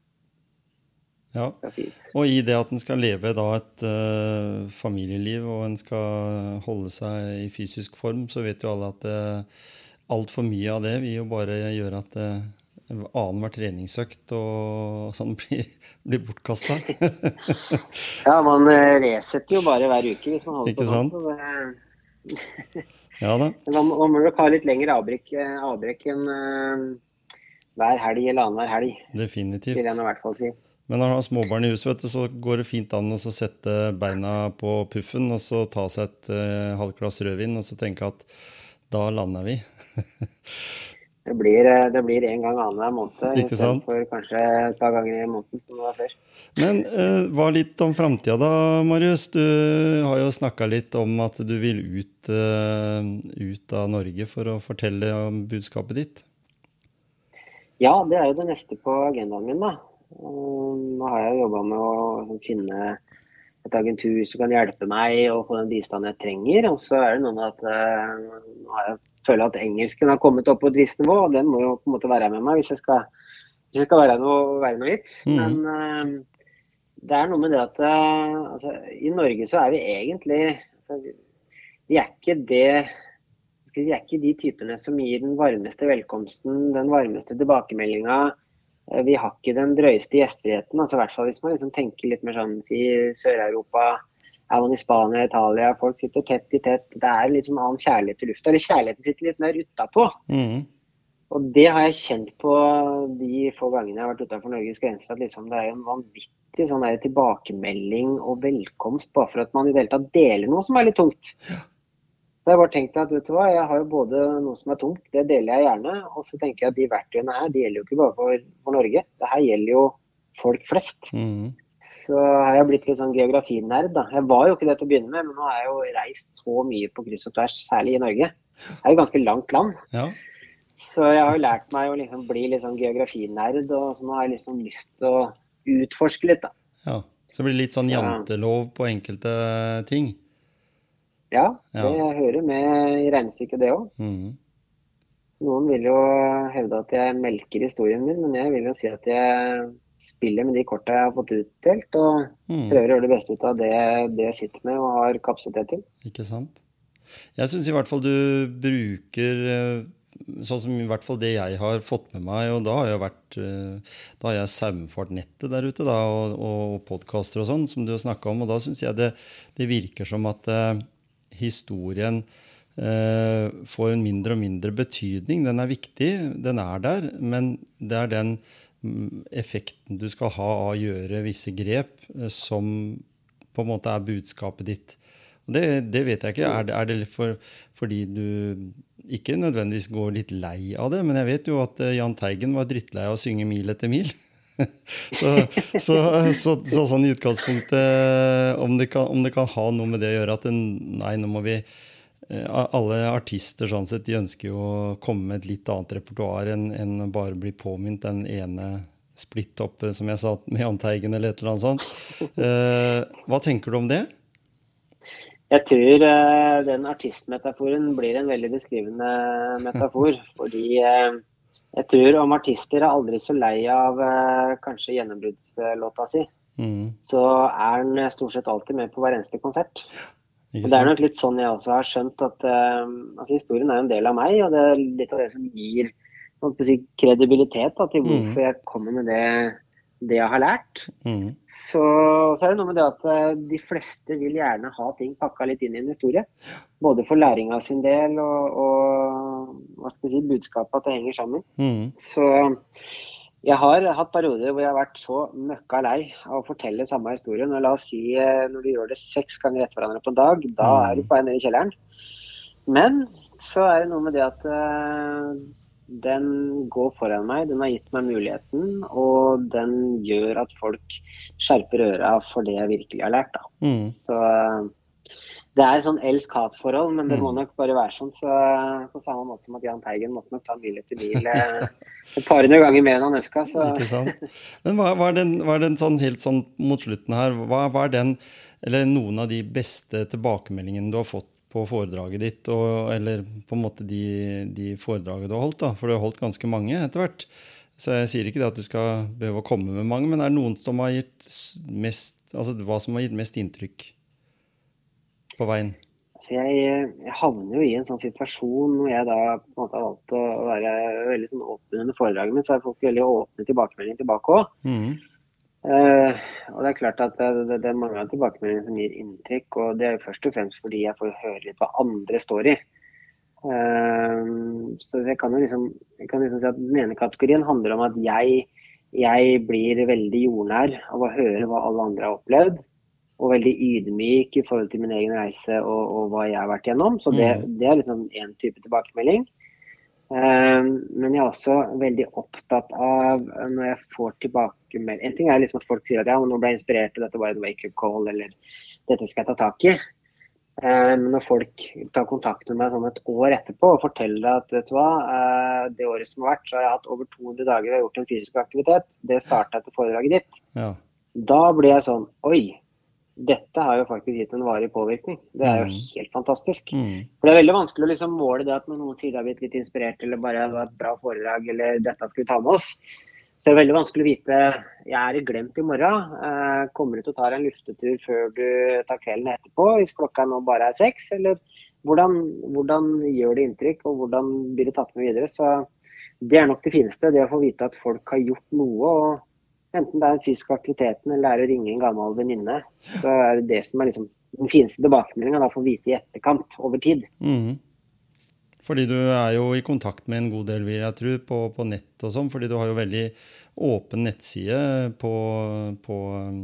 Ja, skal sies. og i det at en skal leve da et uh, familieliv, og en skal holde seg i fysisk form, så vet jo alle at uh, alt for mye av det vil jo bare gjøre at uh, annenhver treningsøkt og sånn blir, blir bortkastet. Ja, man eh, resetter jo bare hver uke hvis man holder Ikke på sånn. sant? Så det, Ja da. man, man må nok ha litt lengre avbrekk, eh, avbrekk enn, eh, hver helg eller annen hver helg, Definitivt. vil jeg nå i hvert fall si. Men når han har småbarn i huset, vet du, så går det fint an å så sette beina på puffen, og så ta seg et uh, halvt glass rødvin, og så tenke at da lander vi. Det blir, eh, det blir en gang annen måned, i Ikke stedet sant? for kanskje et par ganger i måneden som det var før. Men uh, hva litt om fremtiden da, Marius? Du har jo snakket litt om at du vil ut, uh, ut av Norge for å fortelle om budskapet ditt. Ja, det er jo det neste på agendaen min da. Og nå har jeg jobbet med å finne et agentur som kan hjelpe meg og få den bistanden jeg trenger. Og så er det noe med at uh, nå har jeg føler at engelsken har kommet opp på et visst nivå, og den må jo på en måte være med meg hvis jeg skal, hvis jeg skal være noe, være noe vits. Mm. Men uh, det er noe med det at uh, altså, i Norge så er vi egentlig, altså, vi er ikke det, vi er ikke de typene som gir den varmeste velkomsten, den varmeste tilbakemeldingen. Vi har ikke den drøyeste gjestfriheten, altså i hvert fall hvis man liksom tenker litt mer sånn i Sør-Europa, er man i Spania, Italia, folk sitter tett i tett, det er litt sånn annen kjærlighet i lufta, eller kjærligheten sitter litt mer utenpå. Mm. Og det har jeg kjent på de få gangene jeg har vært utenfor Norges grenser, at liksom det er en vanvittig sånn der tilbakemelding og velkomst, bare for at man i det hele tatt deler noe som er litt tungt. Ja. Så jeg har bare tenkt at, vet du hva, jeg har jo både noe som er tungt, det deler jeg gjerne, og så tenker jeg at de verktøyene her, de gjelder jo ikke bare for, for Norge, det her gjelder jo folk flest. Mm. Så har jeg blitt litt sånn geografinerd da. Jeg var jo ikke det til å begynne med, men nå har jeg jo reist så mye på kryss og tvers, særlig i Norge. Det er jo ganske langt land. Ja. Så jeg har jo lært meg å liksom bli litt sånn geografinerd, og så nå har jeg liksom lyst til å utforske litt da. Ja, så det blir litt sånn jantelov på enkelte ting. Ja, det ja. hører med i regnestykket det også. Mm. Noen vil jo hevde at jeg melker historien min, men jeg vil jo si at jeg spiller med de kortene jeg har fått utdelt, og mm. prøver å gjøre det beste ut av det, det jeg sitter med og har kapasitet til. Ikke sant? Jeg synes i hvert fall du bruker, sånn som i hvert fall det jeg har fått med meg, og da har jeg vært, da har jeg saumfart nettet der ute da, og, og podcaster og sånn, som du har snakket om, og da synes jeg det, det virker som at historien eh, får en mindre og mindre betydning. Den er viktig, den er der, men det er den effekten du skal ha av å gjøre visse grep eh, som på en måte er budskapet ditt. Og det, det vet jeg ikke. Er det, er det for, fordi du ikke nødvendigvis går litt lei av det, men jeg vet jo at eh, Jahn Teigen var drittlei av å synge mil etter mil. så, så, så, så sånn i utgangspunktet om det, kan, om det kan ha noe med det å gjøre at den, nei, nå må vi alle artister sånn sett, de ønsker jo å komme med et litt annet repertoar enn, enn bare bli påminnet den ene splitt-opp som jeg sa med Jahn Teigen eller et eller annet sånt. eh, hva tenker du om det? Jeg tror uh, den artistmetaforen blir en veldig beskrivende metafor, fordi uh, jeg tror om artister er aldri så lei av uh, kanskje gjennombruddslåta si, mm. så er den stort sett alltid med på hver eneste konsert. Og det er nok litt sånn jeg også har skjønt at uh, altså historien er en del av meg, og det er litt av det som gir noe si, kredibilitet da, til hvorfor mm. jeg kommer med det, det jeg har lært. Mm. Så, så er det noe med det at uh, de fleste vil gjerne ha ting pakket litt inn i en historie, både for læring av sin del og, og hva skal jeg si, budskapet at det henger sammen. Mm. Så jeg har hatt perioder hvor jeg har vært så møkka lei av å fortelle samme historien, og la oss si når du gjør det seks ganger etter hverandre på en dag, da mm. er du på vei ned i kjelleren. Men så er det noe med det at uh, den går foran meg, den har gitt meg muligheten, og den gjør at folk skjerper øra for det jeg virkelig har lært da. Mm. Så uh, det er sånn elsk-hat-forhold, men det må nok bare være sånn, så på samme måte som at Jahn Teigen måtte nok ta mil etter mil et par hundre ganger mer enn han ønsket. Så. Ikke sant? Men hva, hva er den, hva er den sånn, helt sånn mot slutten her, hva, hva er den, eller noen av de beste tilbakemeldingene du har fått på foredraget ditt, og, eller på en måte de, de foredraget du har holdt da, for du har holdt ganske mange etter hvert. Så jeg sier ikke det at du skal behøve å komme med mange, men er det noen som har gitt mest, altså hva som har gitt mest inntrykk på veien? Altså jeg, jeg havner jo i en sånn situasjon hvor jeg da på en måte har valgt å være veldig sånn åpen under foredraget mitt, så har folk veldig åpne tilbakemeldinger tilbake også. Mm. Uh, og det er klart at det, det, det er mange av tilbakemeldingene som gir inntrykk, og det er jo først og fremst fordi jeg får høre litt hva andre står i. Uh, så jeg kan jo liksom, jeg kan liksom si at den ene kategorien handler om at jeg, jeg blir veldig jordnær av å høre hva alle andre har opplevd, og veldig ydmyk i forhold til min egen reise og, og hva jeg har vært gjennom. Så det, Mm. det er liksom en type tilbakemelding. Uh, men jeg er også veldig opptatt av uh, når jeg får tilbakemelding. En ting er liksom at folk sier at ja, nå ble jeg inspirert, og dette var en wake-up call, eller dette skal jeg ta tak i. Uh, men når folk tar kontakt med meg sånn et år etterpå og forteller at vet du hva, uh, det året som har vært, så har jeg hatt over to hundre dager og gjort en fysisk aktivitet. Det startet etter foredraget ditt. Ja. Da blir jeg sånn, oi, dette har jo faktisk gitt en varig påvirkning. Det er jo Mm. helt fantastisk. Mm. For det er veldig vanskelig å liksom måle det at når noen sier det har blitt litt inspirert, eller bare det var et bra foredrag, eller dette skal vi ta med oss. Så det er veldig vanskelig å vite, jeg er i glemt i morgen, eh, kommer du til å ta deg en luftetur før du tar kvelden etterpå, hvis klokka nå bare er seks, eller hvordan, hvordan gjør det inntrykk, og hvordan blir det tatt med videre. Så det er nok det fineste, det å få vite at folk har gjort noe, og enten det er den fysiske aktiviteten eller det er å ringe en gammel venninne, så er det det som er liksom den fineste tilbakemeldingen, da, for å vite i etterkant over tid. Mm. Fordi du er jo i kontakt med en god del, vil jeg tro, på, på nett og sånn, fordi du har jo veldig åpen nettside på, på um,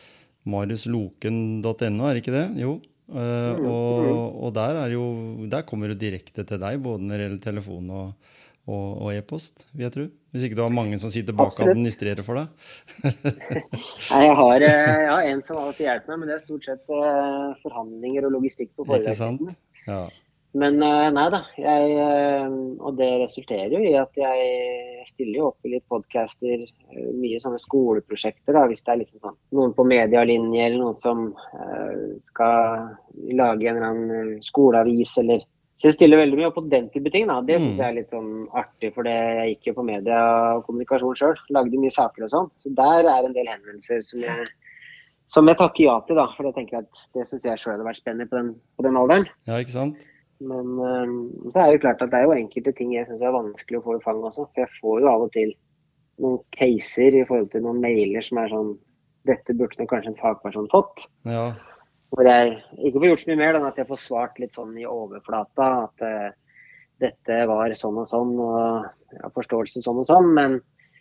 mariusloken punktum no, er det ikke det? Jo. Uh, og, og der, er jo, der kommer du direkte til deg, både når det gjelder telefon og, og, og e-post, vil jeg tro. Hvis ikke du har mange som sitter bak og administrerer for deg. Nei, jeg har, jeg har en som alltid hjelper meg, men det er stort sett uh, forhandlinger og logistikk på foredragsretten. Ikke sant? Ja. Men uh, nei da, jeg, uh, og det resulterer jo i at jeg stiller jo opp i litt podcaster, uh, mye sånne skoleprosjekter da, hvis det er liksom sånn, noen på medialinje eller noen som uh, skal lage en eller annen skoleavis eller. Så jeg stiller veldig mye opp på den type ting da, det synes jeg er litt sånn artig, for det jeg gikk jo på media og kommunikasjon selv, lagde mye saker og sånn, så der er en del henvendelser som jeg, som jeg takker ja til da, for jeg tenker at det synes jeg selv hadde vært spennende på den, på den alderen. Ja, ikke sant? Men um, så er det jo klart at det er jo enkelte ting jeg synes er vanskelig å få i fang også, for jeg får jo av og til noen caser i forhold til noen mailer som er sånn, dette burde nok kanskje en fagperson fått. Ja. Hvor jeg ikke får gjort så mye mer enn at jeg får svart litt sånn i overflata, at uh, dette var sånn og sånn, og ja, forståelse sånn og sånn, men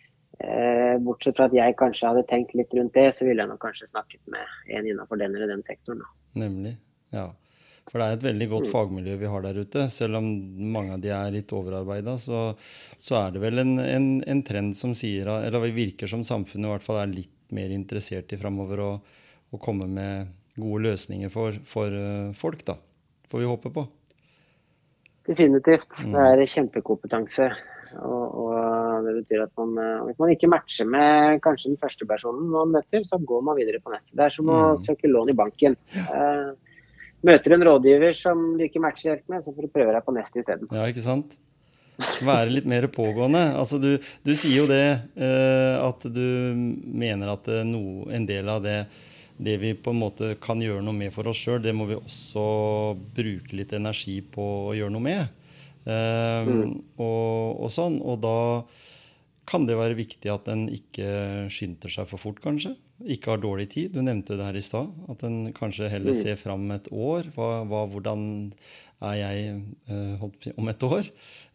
uh, bortsett fra at jeg kanskje hadde tenkt litt rundt det, så ville jeg nok kanskje snakket med en innenfor den eller den sektoren. Da. Nemlig, ja. For det er et veldig godt fagmiljø vi har der ute. Selv om mange av de er litt overarbeidet, så, så er det vel en, en, en trend som sier, eller det virker som samfunnet i hvert fall er litt mer interessert i fremover å, å komme med gode løsninger for, for uh, folk, da. Får vi håpe på. Definitivt. Mm. Det er kjempekompetanse. Og, og det betyr at man, hvis man ikke matcher med kanskje den første personen man møter, så går man videre på neste. Det er som å Mm. søke lån i banken. Uh, Møter en rådgiver som du ikke matcher helt med, så får du prøve deg på neste i stedet. Ja, ikke sant? Være litt mer pågående. Altså, du, du sier jo det, eh, at du mener at no, en del av det, det vi på en måte kan gjøre noe med for oss selv, det må vi også bruke litt energi på å gjøre noe med. Eh, Mm. og, og sånn, og da kan det være viktig at en ikke skynder seg for fort, kanskje. Ikke har dårlig tid. Du nevnte det her i stad. At en kanskje heller ser fram et år. Hva, hva, hvordan er jeg uh, om et år?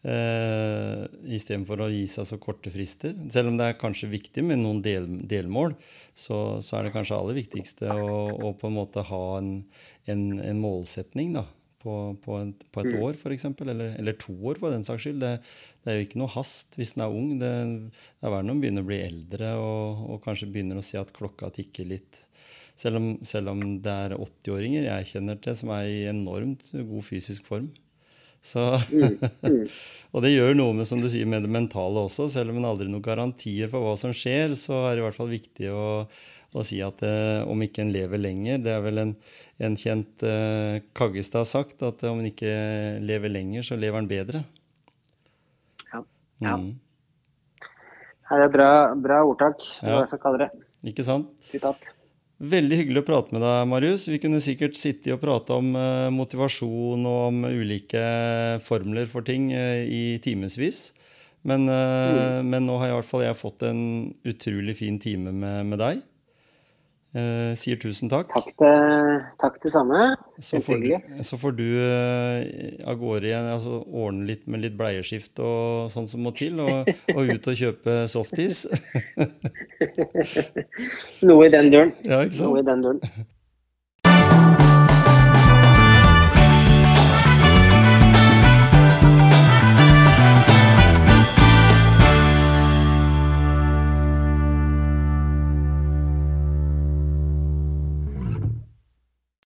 Uh, I stedet for å gi seg så korte frister. Selv om det er kanskje viktig med noen del, delmål, så, så er det kanskje aller viktigste å, å på en måte ha en, en, en målsetning da. På, på, en, på et år, for eksempel, eller, eller to år, for den saks skyld. Det, det er jo ikke noe hast hvis den er ung. Det, det er verden når den begynner å bli eldre, og, og kanskje begynner å si at klokka tikker litt. Selv om, selv om det er åtti-åringer jeg kjenner til, som er i enormt god fysisk form. Så, og det gjør noe med, som du sier, med det mentale også. Selv om en aldri noen garantier for hva som skjer, så er det i hvert fall viktig å og si at eh, om ikke en lever lenger, det er vel en, en kjent eh, Kaggestad sagt, at om en ikke lever lenger, så lever en bedre. Ja, ja. Mm. Her er bra, bra ordtak, Ja. hva jeg skal kalle det. Ikke sant? Sitat. Veldig hyggelig å prate med deg, Marius. Vi kunne sikkert sitte og prate om eh, motivasjon og om ulike formler for ting eh, i timesvis. Men, eh, mm. men nå har jeg i hvert fall jeg fått en utrolig fin time med, med deg. Eh, sier tusen takk. Takk det, takk det samme. Så får du, Kjempehyggelig. så får du eh, av gårde igjen, altså ordne litt med litt bleieskift og sånn som må til, og, og ut og kjøpe softis. Noe i den duren. Ja, ikke Noe i sant? den duren.